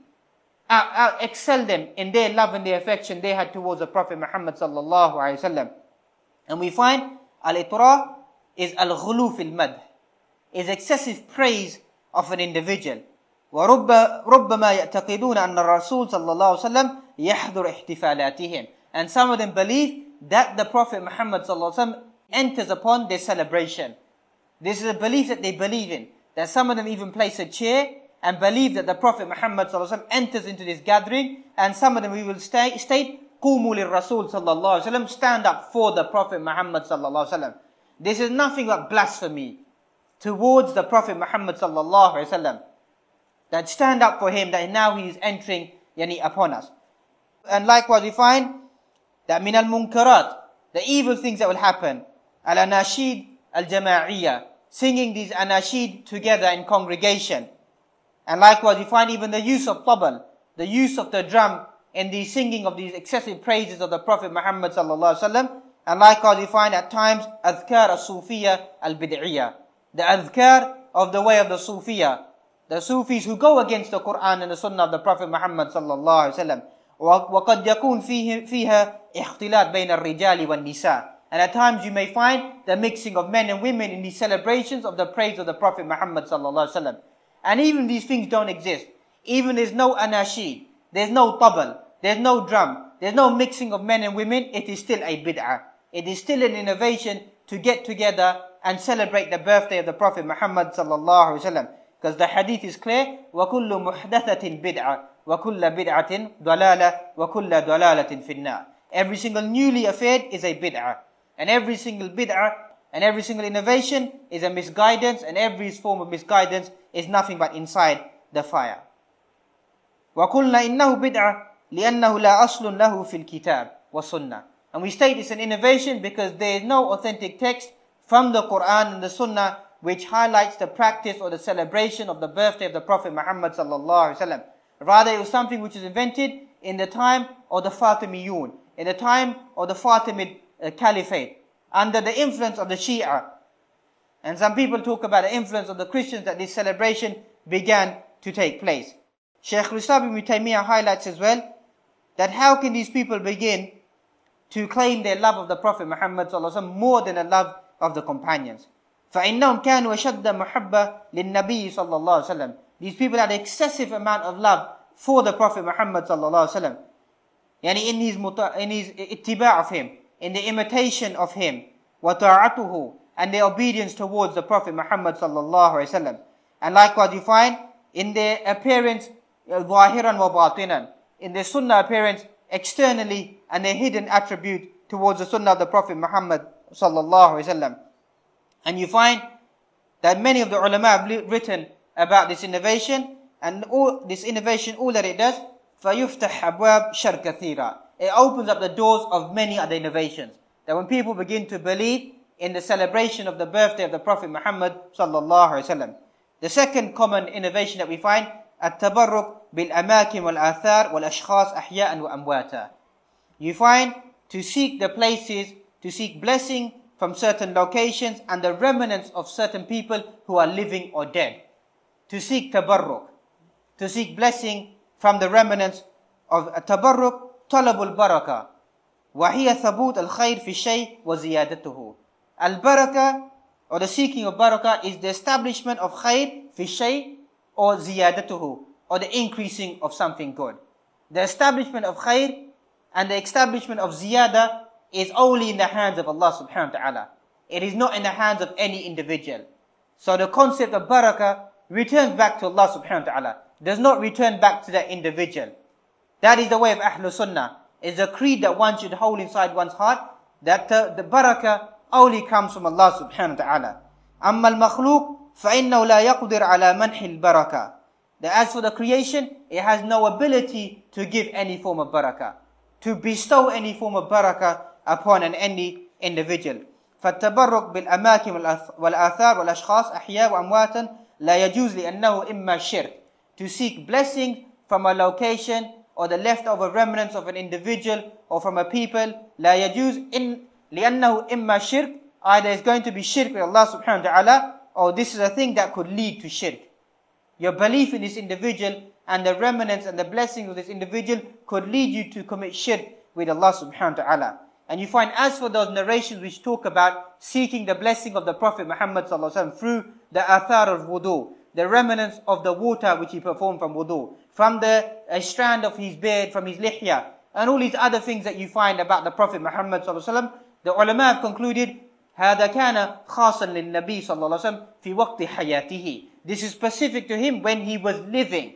excel them in their love and their affection they had towards the Prophet Muhammad sallallahu alaihi wasallam? And we find al-itra is al-ghulu fil madh, is excessive praise of an individual. وَرُبَّمَا يَعْتَقِدُونَ أَنَّ الرَّسُولَ صَلَّى اللَّهُ عَلَيْهِ وَسَلَّمَ يَحْضُرُ احْتِفَالَاتِهِمْ. And some of them believe that the Prophet Muhammad sallallahu alaihi wasallam enters upon their celebration. This is a belief that they believe in. That some of them even place a chair and believe that the Prophet Muhammad sallallahu alaihi wasallam enters into this gathering, and some of them we will state, قُومُوا لِلرَّسُولِ sallallahu alaihi wasallam, stand up for the Prophet Muhammad sallallahu alaihi wasallam. This is nothing but blasphemy towards the Prophet Muhammad sallallahu alaihi wasallam. That stand up for him, that now he is entering upon us. And likewise we find that min al-munkarat, the evil things that will happen, al-anashid al-jama'iyya, singing these anashid together in congregation. And likewise we find even the use of tabal, the use of the drum in the singing of these excessive praises of the Prophet Muhammad sallallahu alaihi wasallam. And likewise we find at times adhkar al-sufiyya al-bid'iyya, the adhkar of the way of the Sufiyya, the Sufis who go against the Quran and the Sunnah of the Prophet Muhammad sallallahu alaihi wasallam. وَقَدْ يَكُونْ فِيهَا اِخْتِلَاطٌ بَيْنَ الرِّجَالِ وَالنِّسَاءِ. And at times you may find the mixing of men and women in these celebrations of the praise of the Prophet Muhammad sallallahu alaihi wasallam. And even these things don't exist. Even there's no anashid, there's no tabal, there's no drum, there's no mixing of men and women, it is still a bid'ah. It is still an innovation to get together and celebrate the birthday of the Prophet Muhammad sallallahu alaihi wasallam. Because the hadith is clear, وَكُلُّ مُحْدَثَةٍ بِدْعَةٍ وَكُلَّ بِدْعَةٍ ضَلَالَةٍ وَكُلَّ ضَلَالَةٍ فِي النَّارِ. Every single newly affair is a bid'ah. And every single bid'ah and every single innovation is a misguidance, and every form of misguidance is nothing but inside the fire. وَقُلْنَا إِنَّهُ بِدْعَةٍ لِأَنَّهُ لَا أَصْلٌ لَهُ فِي الْكِتَابِ وَالسُّنَّةِ. And we state it's an innovation because there is no authentic text from the Quran and the Sunnah which highlights the practice or the celebration of the birthday of the Prophet Muhammad sallallahu alaihi wasallam. Rather, it was something which was invented in the time of the Fatimiyun, in the time of the Fatimid Caliphate, under the influence of the Shia. And some people talk about the influence of the Christians that this celebration began to take place. Shaykh al-Islam ibn Taymiyyah highlights as well that how can these people begin to claim their love of the Prophet Muhammad sallallahu alaihi wasallam more than the love of the companions. فَإِنَّهُمْ كَانُوا أَشَدَّ مَحَبَّةً لِلنَّبِيِّ صَلَّى اللَّهُ عَلَيْهِ وسلم. These people had excessive amount of love for the Prophet Muhammad sallallahu alaihi wasallam. Yani in his ittiba' of him, in the imitation of him, وَطَاعَتُهُ, and their obedience towards the Prophet Muhammad sallallahu alaihi wasallam. And likewise you find in their appearance, ظَاهِرًا وَبَاطِنًا, in their sunnah appearance externally, and their hidden attribute towards the sunnah of the Prophet Muhammad sallallahu alaihi wasallam. And you find that many of the ulama have written about this innovation, and all that it does, فَيُفْتَحْ أَبْوَابْ شَرْ كَثِيرًا. It opens up the doors of many other innovations. That when people begin to believe in the celebration of the birthday of the Prophet Muhammad sallallahu alaihi wasallam. The second common innovation that we find, التبرك بالأماكن والآثار والأشخاص أحياء وأمواتا. You find to seek the places, to seek blessing from certain locations and the remnants of certain people who are living or dead. To seek tabarruk, to seek blessing from the remnants of tabarruk, talabul baraka. وهي ثبوت الخير في الشيء وزيادته. Al-barakah, or the seeking of barakah, is the establishment of khair fi shay or ziyadatuhu, or the increasing of something good. The establishment of khair and the establishment of ziyada is only in the hands of Allah subhanahu wa ta'ala. It is not in the hands of any individual. So the concept of barakah returns back to Allah subhanahu wa ta'ala, does not return back to that individual. That is the way of Ahlul Sunnah. It's a creed that one should hold inside one's heart, that the barakah only comes from Allah subhanahu wa ta'ala. أما المخلوق فإنه لا يقدر على منح البركة. As for the creation, it has no ability to give any form of barakah, to bestow any form of barakah upon any individual. فالتبرك بالأماكن والآثار والأشخاص أحياء وأمواتا لا يجوز لأنه إما شرك. To seek blessing from a location or the leftover remnants of an individual or from a people, لا يجوز لأنه إما شرك, either it's going to be shirk with Allah subhanahu wa ta'ala, or this is a thing that could lead to shirk. Your belief in this individual and the remnants and the blessings of this individual could lead you to commit shirk with Allah subhanahu wa ta'ala. And you find, as for those narrations which talk about seeking the blessing of the Prophet Muhammad sallallahu alaihi wasallam through the athar of wudu, the remnants of the water which he performed from wudu, from the strand of his beard, from his lihya, and all these other things that you find about the Prophet Muhammad sallallahu alaihi wasallam, the ulama have concluded, هذا كان خاصا للنبي صلى الله عليه وسلم في وقت حياته. This is specific to him when he was living.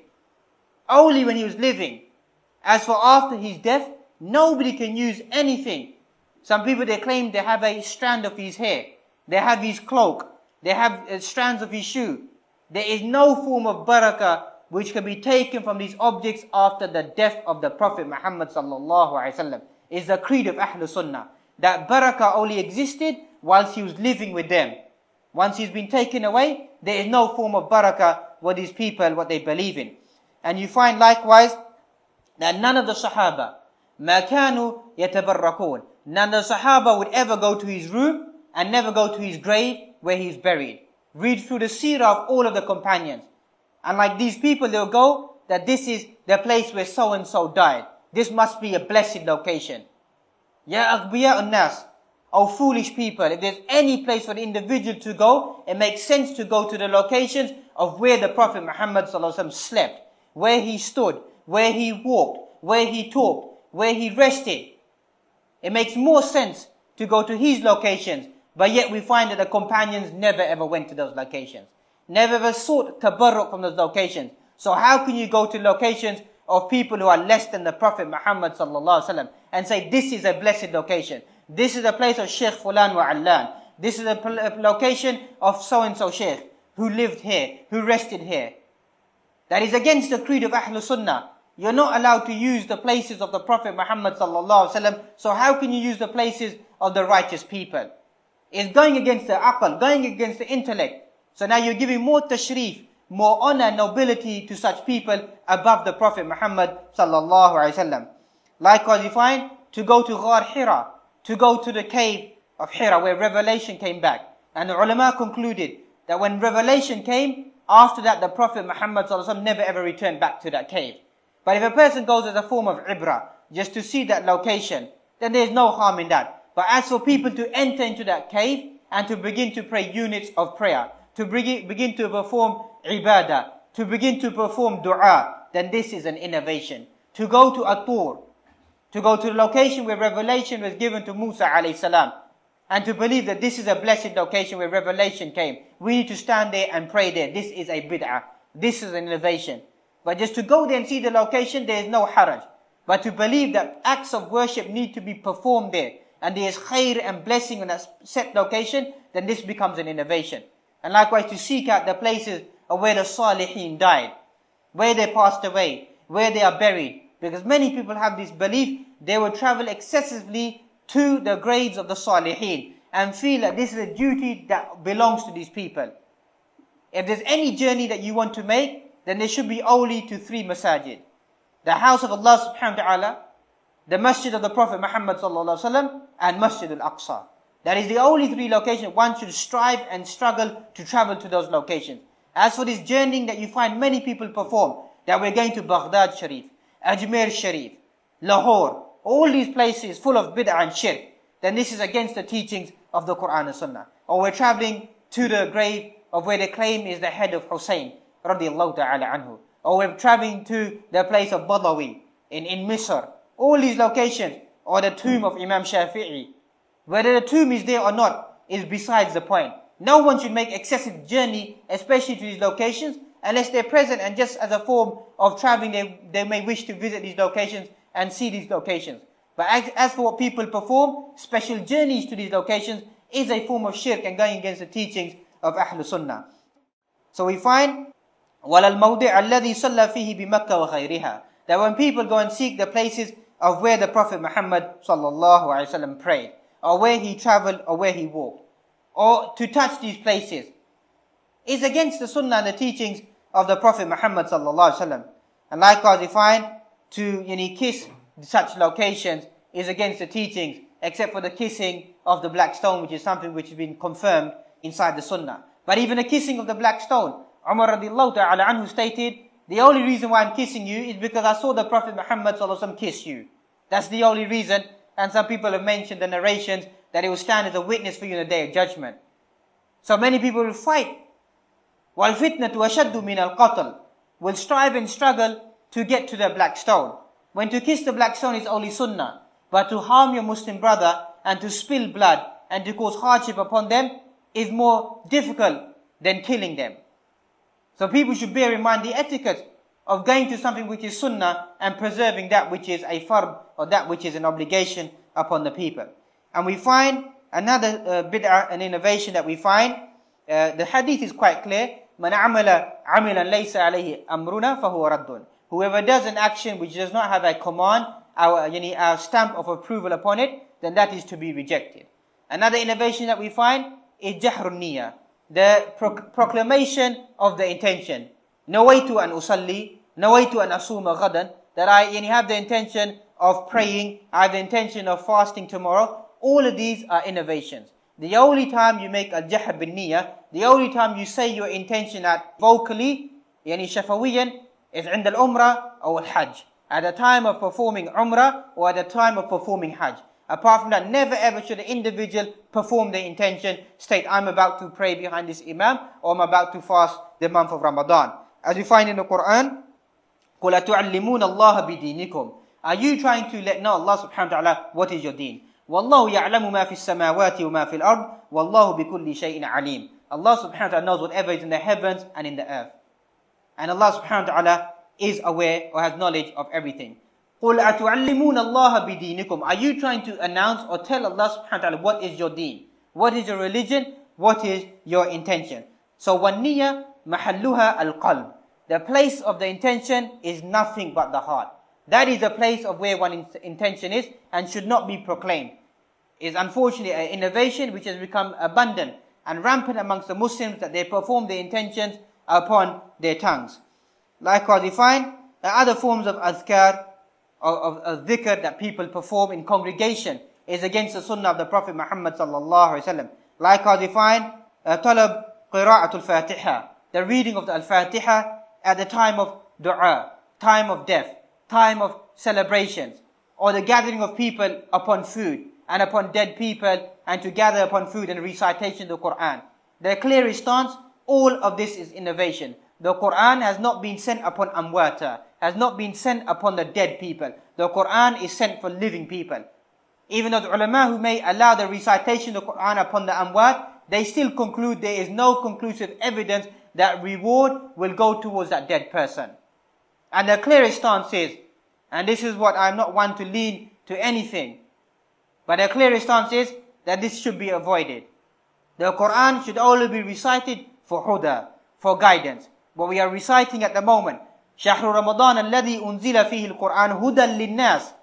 Only when he was living. As for after his death, nobody can use anything. Some people, they claim they have a strand of his hair, they have his cloak, they have strands of his shoe. There is no form of barakah which can be taken from these objects after the death of the Prophet Muhammad sallallahu alaihi wasallam. It's the creed of Ahlul Sunnah that barakah only existed whilst he was living with them. Once he's been taken away, there is no form of barakah with these people, what they believe in. And you find likewise that none of the Sahaba, ما كانوا يتبركون, none of the Sahaba would ever go to his room and never go to his grave where he is buried. Read through the seerah of all of the companions. And like these people, they'll go that this is the place where so-and-so died. This must be a blessed location. Ya aghbiya an-nas, O foolish people, if there's any place for the individual to go, it makes sense to go to the locations of where the Prophet Muhammad sallallahu alaihi wasallam slept, where he stood, where he walked, where he talked, where he rested. It makes more sense to go to his locations, but yet we find that the companions never ever went to those locations, never ever sought tabarruk from those locations. So how can you go to locations of people who are less than the Prophet Muhammad sallallahu alaihi wasallam and say this is a blessed location? This is the place of Sheikh Fulan wa Allan. This is a location of so-and-so Sheikh who lived here, who rested here. That is against the creed of Ahlul Sunnah. You're not allowed to use the places of the Prophet Muhammad sallallahu alaihi wasallam. So how can you use the places of the righteous people? It's going against the aql, going against the intellect. So now you're giving more tashrif, more honor and nobility to such people above the Prophet Muhammad sallallahu alaihi wasallam. Likewise, you find to go to Ghar Hira, to go to the cave of Hira where revelation came back. And the ulama concluded that when revelation came, after that the Prophet Muhammad sallallahu alaihi wasallam never ever returned back to that cave. But if a person goes as a form of ibrah, just to see that location, then there is no harm in that. But as for people to enter into that cave and to begin to pray units of prayer, to begin to perform ibadah, to begin to perform dua, then this is an innovation. To go to At-Tur, to go to the location where revelation was given to Musa alayhi salam, and to believe that this is a blessed location where revelation came. We need to stand there and pray there. This is a bid'ah. This is an innovation. But just to go there and see the location, there is no haraj. But to believe that acts of worship need to be performed there, and there is khair and blessing on a set location, then this becomes an innovation. And likewise to seek out the places of where the salihin died, where they passed away, where they are buried. Because many people have this belief, they will travel excessively to the graves of the salihin and feel that this is a duty that belongs to these people. If there's any journey that you want to make, then there should be only to 3 masajid. The house of Allah subhanahu wa ta'ala, the masjid of the Prophet Muhammad sallallahu alaihi wasallam, and Masjid al-Aqsa. That is the only 3 locations one should strive and struggle to travel to those locations. As for this journeying that you find many people perform, that we're going to Baghdad Sharif, Ajmer Sharif, Lahore, all these places full of bid'ah and shirk, then this is against the teachings of the Quran and Sunnah. Or we're traveling to the grave of where they claim is the head of Hussein radiallahu ta'ala anhu. Or we're traveling to the place of Badawi in Misr. All these locations, or the tomb of Imam Shafi'i. Whether the tomb is there or not is besides the point. No one should make excessive journey, especially to these locations, unless they're present and just as a form of traveling, they may wish to visit these locations and see these locations. But as for what people perform, special journeys to these locations is a form of shirk and going against the teachings of Ahlul Sunnah. So we find, وَلَا الْمَوْضِعَ الَّذِي صَلَّى فِيهِ بِمَكَّةَ وَغَيْرِهَا, that when people go and seek the places of where the Prophet Muhammad sallallahu alaihi wasallam prayed, or where he traveled, or where he walked, or to touch these places, is against the Sunnah and the teachings of the Prophet Muhammad sallallahu alaihi wasallam. And likewise we find to kiss such locations is against the teachings, except for the kissing of the black stone, which is something which has been confirmed inside the Sunnah. But even the kissing of the black stone, Umar radiallahu ta'ala anhu stated, the only reason why I'm kissing you is because I saw the Prophet Muhammad sallallahu alaihi wasallam kiss you. That's the only reason. And some people have mentioned the narrations that it will stand as a witness for you in the day of judgment. So many people will fight. وَالْفِتْنَةُ أَشَدُّ مِنَ الْقَتْلِ, will strive and struggle to get to the black stone. When to kiss the black stone is only sunnah, but to harm your Muslim brother and to spill blood and to cause hardship upon them is more difficult than killing them. So people should bear in mind the etiquette of going to something which is sunnah and preserving that which is a fard, or that which is an obligation upon the people. And we find another bid'ah, an innovation that we find, the hadith is quite clear, مَنْ عَمَلَ عَمِلًا لَيْسَ عَلَيْهِ أَمْرُنَا فَهُوَ رَدٌّ. Whoever does an action which does not have a command, our stamp of approval upon it, then that is to be rejected. Another innovation that we find is jahrun niyyah, the proclamation of the intention. Nawaitu an usalli, nawaitu an asuma ghadan, that I have the intention of praying, I have the intention of fasting tomorrow. All of these are innovations. The only time you make a jahr bin niyyah, the only time you say your intention at vocally, shafawiyan, is عند العمرة or al-hajj, at the time of performing umrah or at the time of performing hajj. Apart from that, never ever should an individual perform the intention, state, I'm about to pray behind this imam, or I'm about to fast the month of Ramadan. As we find in the Quran, قُلْ أَتُعَلِّمُونَ اللَّهَ بِدِينِكُمْ, are you trying to let know Allah subhanahu wa ta'ala what is your deen? وَاللَّهُ يَعْلَمُ مَا فِي السَّمَاوَاتِ وَمَا فِي الْأَرْضِ وَاللَّهُ بِكُلِّ شَيْءٍ عَلِيمٌ. Allah subhanahu wa ta'ala knows whatever is in the heavens and in the earth. And Allah subhanahu wa ta'ala is aware or has knowledge of everything. قُلْ أَتُعَلِّمُونَ اللَّهَ بِدِينِكُمْ, are you trying to announce or tell Allah subhanahu wa ta'ala what is your deen? What is your religion? What is your intention? So وَالنِّيَّةُ مَحَلُّهَا الْقَلْبِ, the place of the intention is nothing but the heart. That is the place of where one's intention is and should not be proclaimed. It's unfortunately an innovation which has become abundant and rampant amongst the Muslims, that they perform their intentions upon their tongues. Likewise, we find that other forms of azkar, of dhikr that people perform in congregation is against the sunnah of the Prophet Muhammad sallallahu alaihi wasallam. Likewise, we find talab qira'atul fatiha, the reading of the al-Fatiha at the time of dua, time of death, time of celebrations, or the gathering of people upon food and upon dead people, and to gather upon food and recitation of the Quran. The clear stance, all of this is innovation. The Quran has not been sent upon amwata, has not been sent upon the dead people. The Quran is sent for living people. Even those ulama who may allow the recitation of the Quran upon the amwat, they still conclude there is no conclusive evidence that reward will go towards that dead person. And the clearest stance is, and this is what I'm not one to lean to anything, but the clearest stance is that this should be avoided. The Quran should only be recited for huda, for guidance. What we are reciting at the moment, شهر رمضان الذي أنزل فيه القرآن هدى للناس.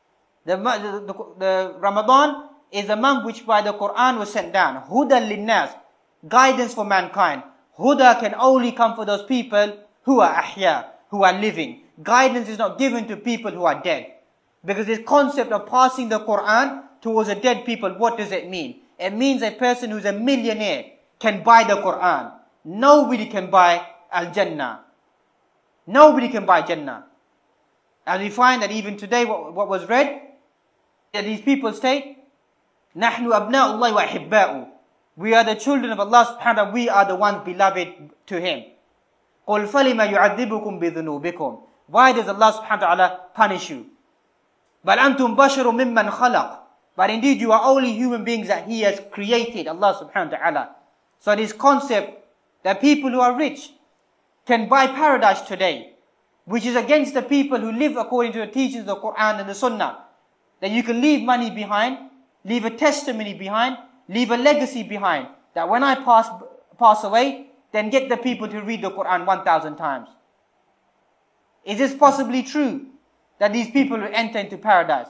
The Ramadan is the month which by the Quran was sent down. هدى للناس, guidance for mankind. Huda can only come for those people who are ahya, who are living. Guidance is not given to people who are dead. Because this concept of passing the Quran towards a dead people, what does it mean? It means a person who's a millionaire can buy the Quran. Nobody can buy Al-Jannah. Nobody can buy Jannah. And we find that even today, what was read, that these people state, نَحْنُ أَبْنَاءُ اللَّهِ وَأَحِبَّاؤُ. We are the children of Allah subhanahu wa ta'ala, we are the ones beloved to Him. قُلْ فَلِمَ يُعَذِّبُكُمْ بِذُنُوبِكُمْ. Why does Allah subhanahu wa ta'ala punish you? بَلْ أَنْتُمْ بَشَرٌ مِمَّنْ خَلَقٍ. But indeed you are only human beings that He has created, Allah subhanahu wa ta'ala. So this concept that people who are rich can buy paradise today, which is against the people who live according to the teachings of the Quran and the Sunnah, that you can leave money behind, leave a testimony behind, leave a legacy behind, that when I pass away, then get the people to read the Quran 1,000 times. Is this possibly true, that these people will enter into paradise?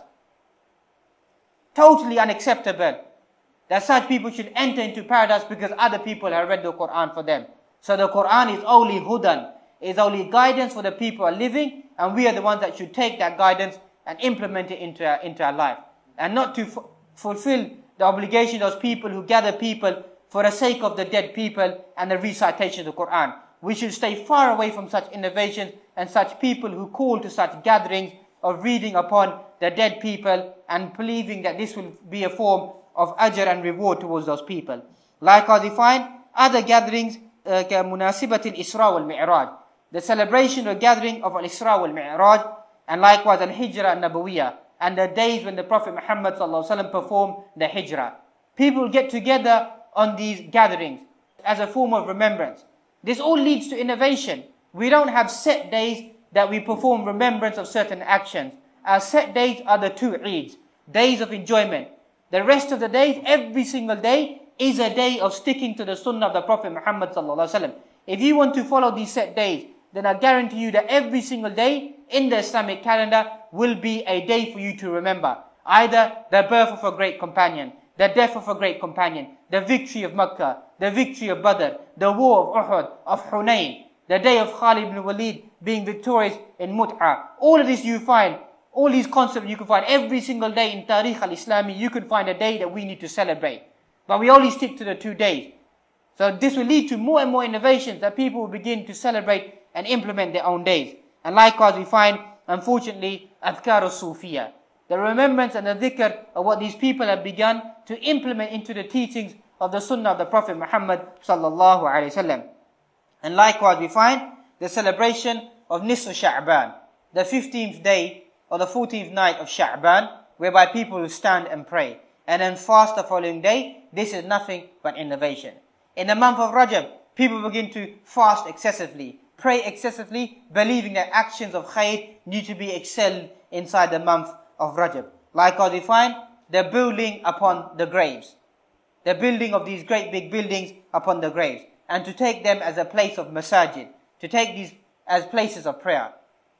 Totally unacceptable that such people should enter into paradise because other people have read the Quran for them. So the Quran is only hudan, is only guidance for the people who are living, and we are the ones that should take that guidance and implement it into our life. And not to fulfill the obligation of those people who gather people for the sake of the dead people and the recitation of the Quran. We should stay far away from such innovations and such people who call to such gatherings of reading upon the dead people and believing that this will be a form of ajr and reward towards those people. Likewise, we find other gatherings, كمناسبة الإسراء والمعراج, the celebration or gathering of Al-Isra wal-Mi'raj, and likewise Al-Hijrah al-Nabawiyah, and the days when the Prophet Muhammad ﷺ performed the Hijrah. People get together on these gatherings as a form of remembrance. This all leads to innovation. We don't have set days that we perform remembrance of certain actions. Our set days are the 2 Eids, days of enjoyment. The rest of the days, every single day, is a day of sticking to the Sunnah of the Prophet Muhammad ﷺ. If you want to follow these set days, then I guarantee you that every single day in the Islamic calendar will be a day for you to remember. Either the birth of a great companion, the death of a great companion, the victory of Makkah, the victory of Badr, the war of Uhud, of Hunayn, the day of Khalid ibn Walid being victorious in Mut'ah. All of this you find, all these concepts you can find every single day in Tariq al-Islami. You can find a day that we need to celebrate. But we only stick to the 2 days. So this will lead to more and more innovations that people will begin to celebrate and implement their own days. And likewise we find, unfortunately, Adhkar al-Sufiyah, the remembrance and the dhikr of what these people have begun to implement into the teachings of the Sunnah of the Prophet Muhammad sallallahu alaihi wasallam. And likewise we find the celebration of Nisfu Sha'ban, the 15th day or the 14th night of Sha'ban, whereby people will stand and pray and then fast the following day. This is nothing but innovation. In the month of Rajab, people begin to fast excessively, pray excessively, believing that actions of khair need to be excelled inside the month of Rajab. Likewise we find the building upon the graves, the building of these great big buildings upon the graves, and to take them as a place of masajid, to take these as places of prayer.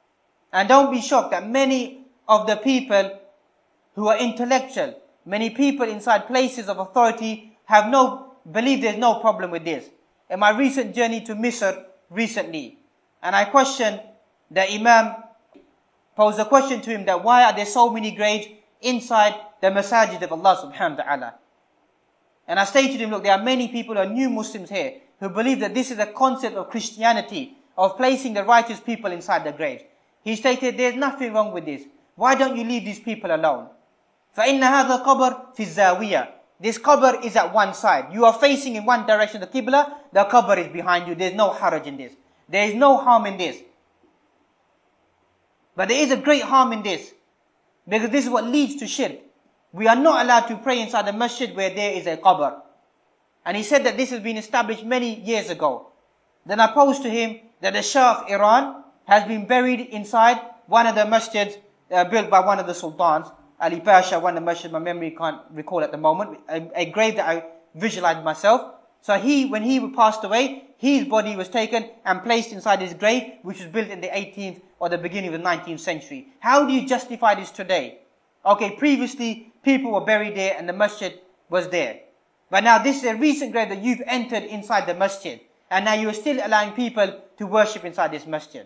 And don't be shocked that many of the people who are intellectual, many people inside places of authority believe there's no problem with this. In my recent journey to Misr recently, and I questioned the Imam, posed a question to him that why are there so many graves inside the masajid of Allah subhanahu wa ta'ala? And I stated to him, look, there are many people who are new Muslims here who believe that this is a concept of Christianity, of placing the righteous people inside the graves. He stated, there's nothing wrong with this. Why don't you leave these people alone? فَإِنَّ هَذَا قَبْرٌ فِي الزَّاوِيَةِ. This qabr is at one side. You are facing in one direction, the Qibla, the qabr is behind you. There's no haraj in this. There is no harm in this. But there is a great harm in this, because this is what leads to shirk. We are not allowed to pray inside the masjid where there is a qabr. And he said that this has been established many years ago. Then I posed to him that the Shah of Iran has been buried inside one of the masjids built by one of the sultans, Ali Pasha, one of the masjids my memory can't recall at the moment, a grave that I visualized myself. So when he passed away, his body was taken and placed inside his grave, which was built in the 18th or the beginning of the 19th century. How do you justify this today? Okay, previously people were buried there and the masjid was there. But now this is a recent grave that you've entered inside the masjid. And now you are still allowing people to worship inside this masjid.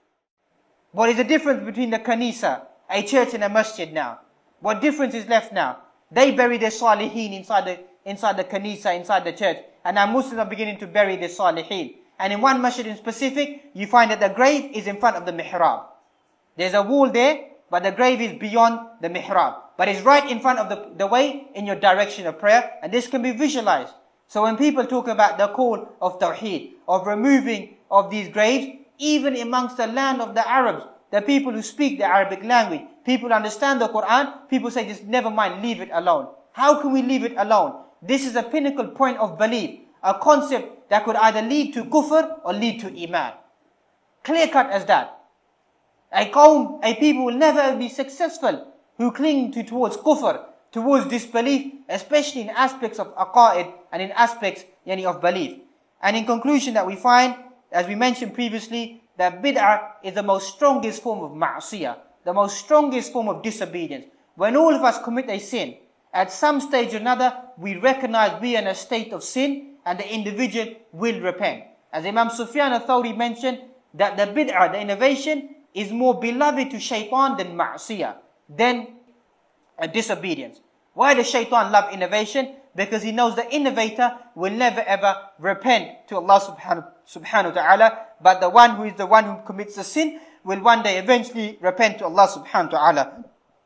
What is the difference between the kanisa, a church, and a masjid now? What difference is left now? They bury their salihin inside the kanisa, inside the church. And now Muslims are beginning to bury their salihin. And in one masjid in specific, you find that the grave is in front of the mihrab. There's a wall there, but the grave is beyond the mihrab. But it's right in front of the way in your direction of prayer. And this can be visualized. So when people talk about the call of Tawheed, of removing of these graves, even amongst the land of the Arabs, the people who speak the Arabic language, people who understand the Quran, people say just never mind, leave it alone. How can we leave it alone? This is a pinnacle point of belief, a concept that could either lead to kufr or lead to iman. Clear cut as that. A people will never be successful who cling towards kufr, towards disbelief, especially in aspects of aqaid and in aspects of belief. And in conclusion that we find, as we mentioned previously, that bid'ah is the most strongest form of ma'asiyah, the most strongest form of disobedience. When all of us commit a sin, at some stage or another, we recognize we are in a state of sin and the individual will repent. As Imam Sufyan al-Thawri mentioned, that the bid'ah, the innovation, is more beloved to shaitan than ma'asiyah, than disobedience. Why does shaitan love innovation? Because he knows the innovator will never ever repent to Allah subhanahu wa ta'ala, but the one who commits the sin will one day eventually repent to Allah subhanahu wa ta'ala.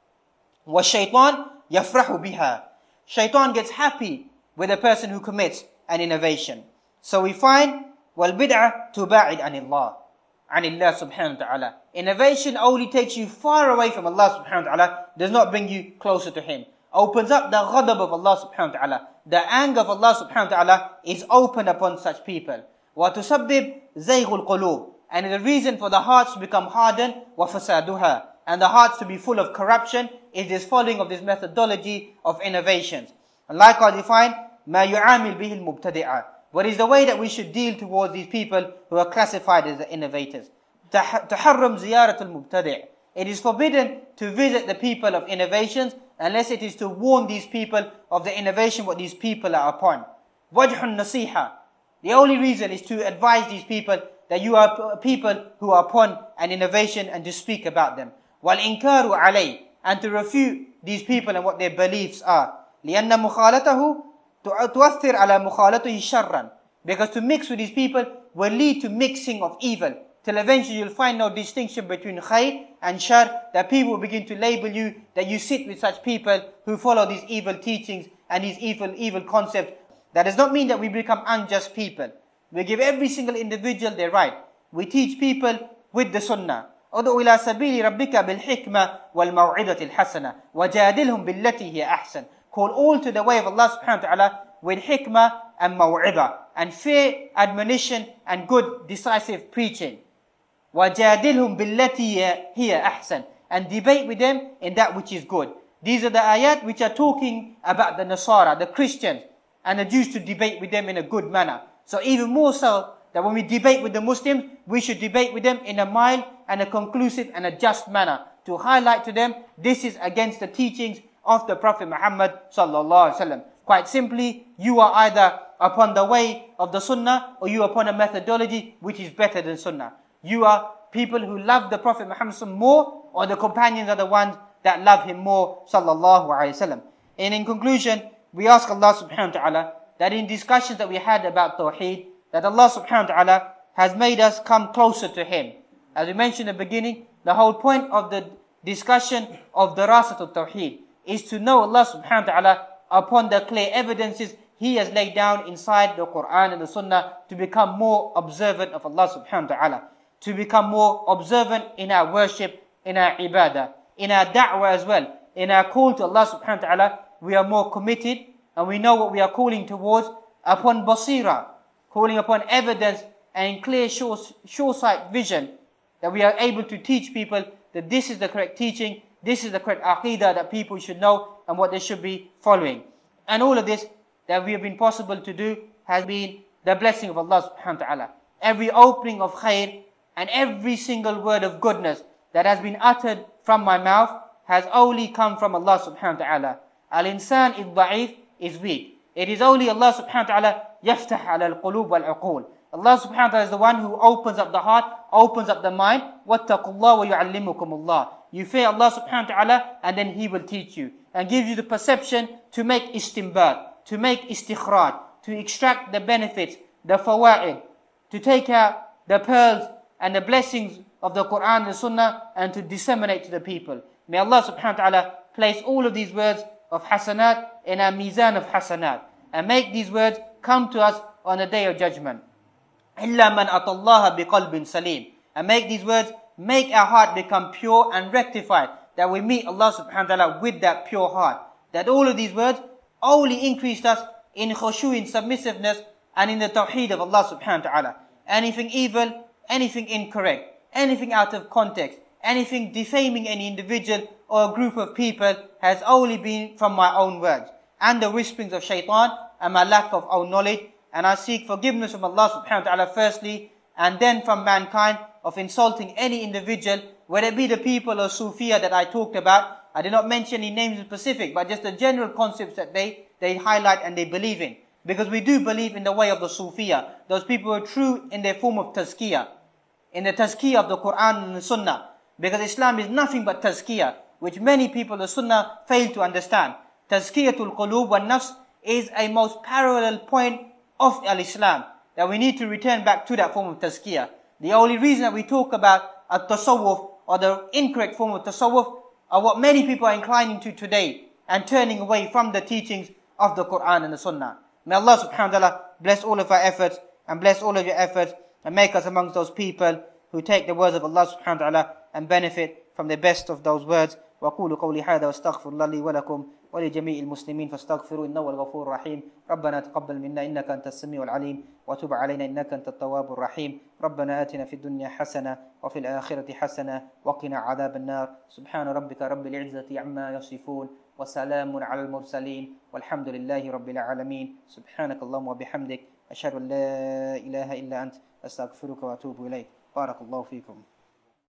وَالشَّيْطَانِ يَفْرَحُ بِهَا. Shaitan gets happy with a person who commits an innovation. So we find, وَالْبِدْعَةُ تُبَاعِدْ عَنِ اللَّهِ subhanahu wa ta'ala. Innovation only takes you far away from Allah subhanahu wa ta'ala, does not bring you closer to Him. Opens up the ghadab of Allah subhanahu wa ta'ala. The anger of Allah subhanahu wa ta'ala is open upon such people. وَتُسَبِّبْ زَيْغُ الْقُلُوبِ. And the reason for the hearts to become hardened, وَفَسَادُهَا. And the hearts to be full of corruption is this following of this methodology of innovations. And likewise we find, مَا يُعَامِلْ بِهِ الْمُبْتَدِعَةِ. What is the way that we should deal towards these people who are classified as the innovators? تَحَرَّمْ زِيَارَةُ الْمُبْتَدِعِ. It is forbidden to visit the people of innovations unless it is to warn these people of the innovation what these people are upon. وَجْهُ النَّصِيحَةِ. The only reason is to advise these people that you are people who are upon an innovation and to speak about them. وَالْإِنْكَارُ عَلَيْهِ. And to refute these people and what their beliefs are. لِأَنَّ مُخَالَتَهُ تُؤَثِّرْ عَلَى مُخَالَتِهِ شَرًّا. Because to mix with these people will lead to mixing of evil. Till eventually you'll find no distinction between khair and shar, that people will begin to label you, that you sit with such people who follow these evil teachings and these evil concepts. That does not mean that we become unjust people. We give every single individual their right. We teach people with the sunnah. ادعو إلى سبيل ربك بالحكمة والموعظة الحسنة وجادلهم بالتي هي أحسن. Call all to the way of Allah subhanahu wa ta'ala with hikmah and maw'idah, and fair admonition and good decisive preaching. وَجَادِلْهُمْ بِالَّتِي هِيَ أَحْسَنُ. And debate with them in that which is good. These are the ayat which are talking about the Nasara, the Christians, and the Jews, to debate with them in a good manner. So even more so, that when we debate with the Muslims, we should debate with them in a mild and a conclusive and a just manner, to highlight to them, this is against the teachings of the Prophet Muhammad sallallahu alaihi wasallam. Quite simply, you are either upon the way of the Sunnah, or you are upon a methodology which is better than Sunnah. You are people who love the Prophet Muhammad more, or the companions are the ones that love him more, sallallahu alaihi wasallam. And in conclusion, we ask Allah subhanahu wa ta'ala that in discussions that we had about Tawheed, that Allah subhanahu wa ta'ala has made us come closer to Him. As we mentioned in the beginning, the whole point of the discussion of Darasat al-Tawheed is to know Allah subhanahu wa ta'ala upon the clear evidences He has laid down inside the Quran and the Sunnah, to become more observant of Allah subhanahu wa ta'ala, to become more observant in our worship, in our ibadah, in our da'wah as well. In our call to Allah subhanahu wa ta'ala, we are more committed and we know what we are calling towards upon basira, calling upon evidence and clear sure-sight vision, that we are able to teach people that this is the correct teaching, this is the correct aqidah that people should know and what they should be following. And all of this that we have been possible to do has been the blessing of Allah subhanahu wa ta'ala. Every opening of khair and every single word of goodness that has been uttered from my mouth has only come from Allah subhanahu wa ta'ala. Al-insan is da'if, is weak. It is only Allah subhanahu wa ta'ala yaftah ala al-qulub wal-uqul. Allah subhanahu wa ta'ala is the one who opens up the heart, opens up the mind. وَاتَّقُوا اللَّهَ وَيُعَلِّمُكُمُ اللَّهِ. You fear Allah subhanahu wa ta'ala, and then He will teach you and give you the perception to make istinbat, to make istikhraj, to extract the benefits, the fawaid, to take out the pearls and the blessings of the Quran and the Sunnah, and to disseminate to the people. May Allah subhanahu wa ta'ala place all of these words of hasanat in our mizan of hasanat, and make these words come to us on the day of judgment. إِلَّا مَنْ أَتَى اللَّهَ بِقَلْبٍ سَلِيمٍ. And make these words, make our heart become pure and rectified, that we meet Allah subhanahu wa ta'ala with that pure heart. That all of these words only increased us in khushu', in submissiveness, and in the tawheed of Allah subhanahu wa ta'ala. Anything evil, anything incorrect, anything out of context, anything defaming any individual or a group of people has only been from my own words and the whisperings of shaitan and my lack of own knowledge. And I seek forgiveness from Allah subhanahu wa ta'ala firstly, and then from mankind, of insulting any individual, whether it be the people or Sufiya that I talked about. I did not mention any names in specific, but just the general concepts that they highlight and they believe in. Because we do believe in the way of the Sufiya, those people who are true in their form of tazkiyah, in the tazkiyah of the Quran and the Sunnah. Because Islam is nothing but tazkiyah, which many people of the Sunnah fail to understand. Tazkiyatul qulub wal nafs is a most parallel point of al-Islam, that we need to return back to that form of tazkiyah. The only reason that we talk about at-tasawwuf, or the incorrect form of tasawwuf, are what many people are inclining to today, and turning away from the teachings of the Quran and the Sunnah. May Allah subhanahu wa ta'ala bless all of our efforts, and bless all of your efforts, and make us amongst those people who take the words of Allah subhanahu wa ta'ala and benefit from the best of those words. وأقول قولي هذا واستغفر الله لي ولكم ولجميع المسلمين فاستغفروا إنه هو الغفور الرحيم. ربنا تقبل منا إنك أنت السميع العليم وتب علينا إنك أنت التواب الرحيم. ربنا آتنا في الدنيا حسنة وفي الآخرة حسنة وقنا عذاب النار. سبحان ربك رب العزة عما يصفون وسلام على المرسلين والحمد لله رب العالمين. سبحانك اللهم وبحمدك أشهد أن لا إله إلا أنت أستغفرك وأتوب إليك. بارك الله فيكم.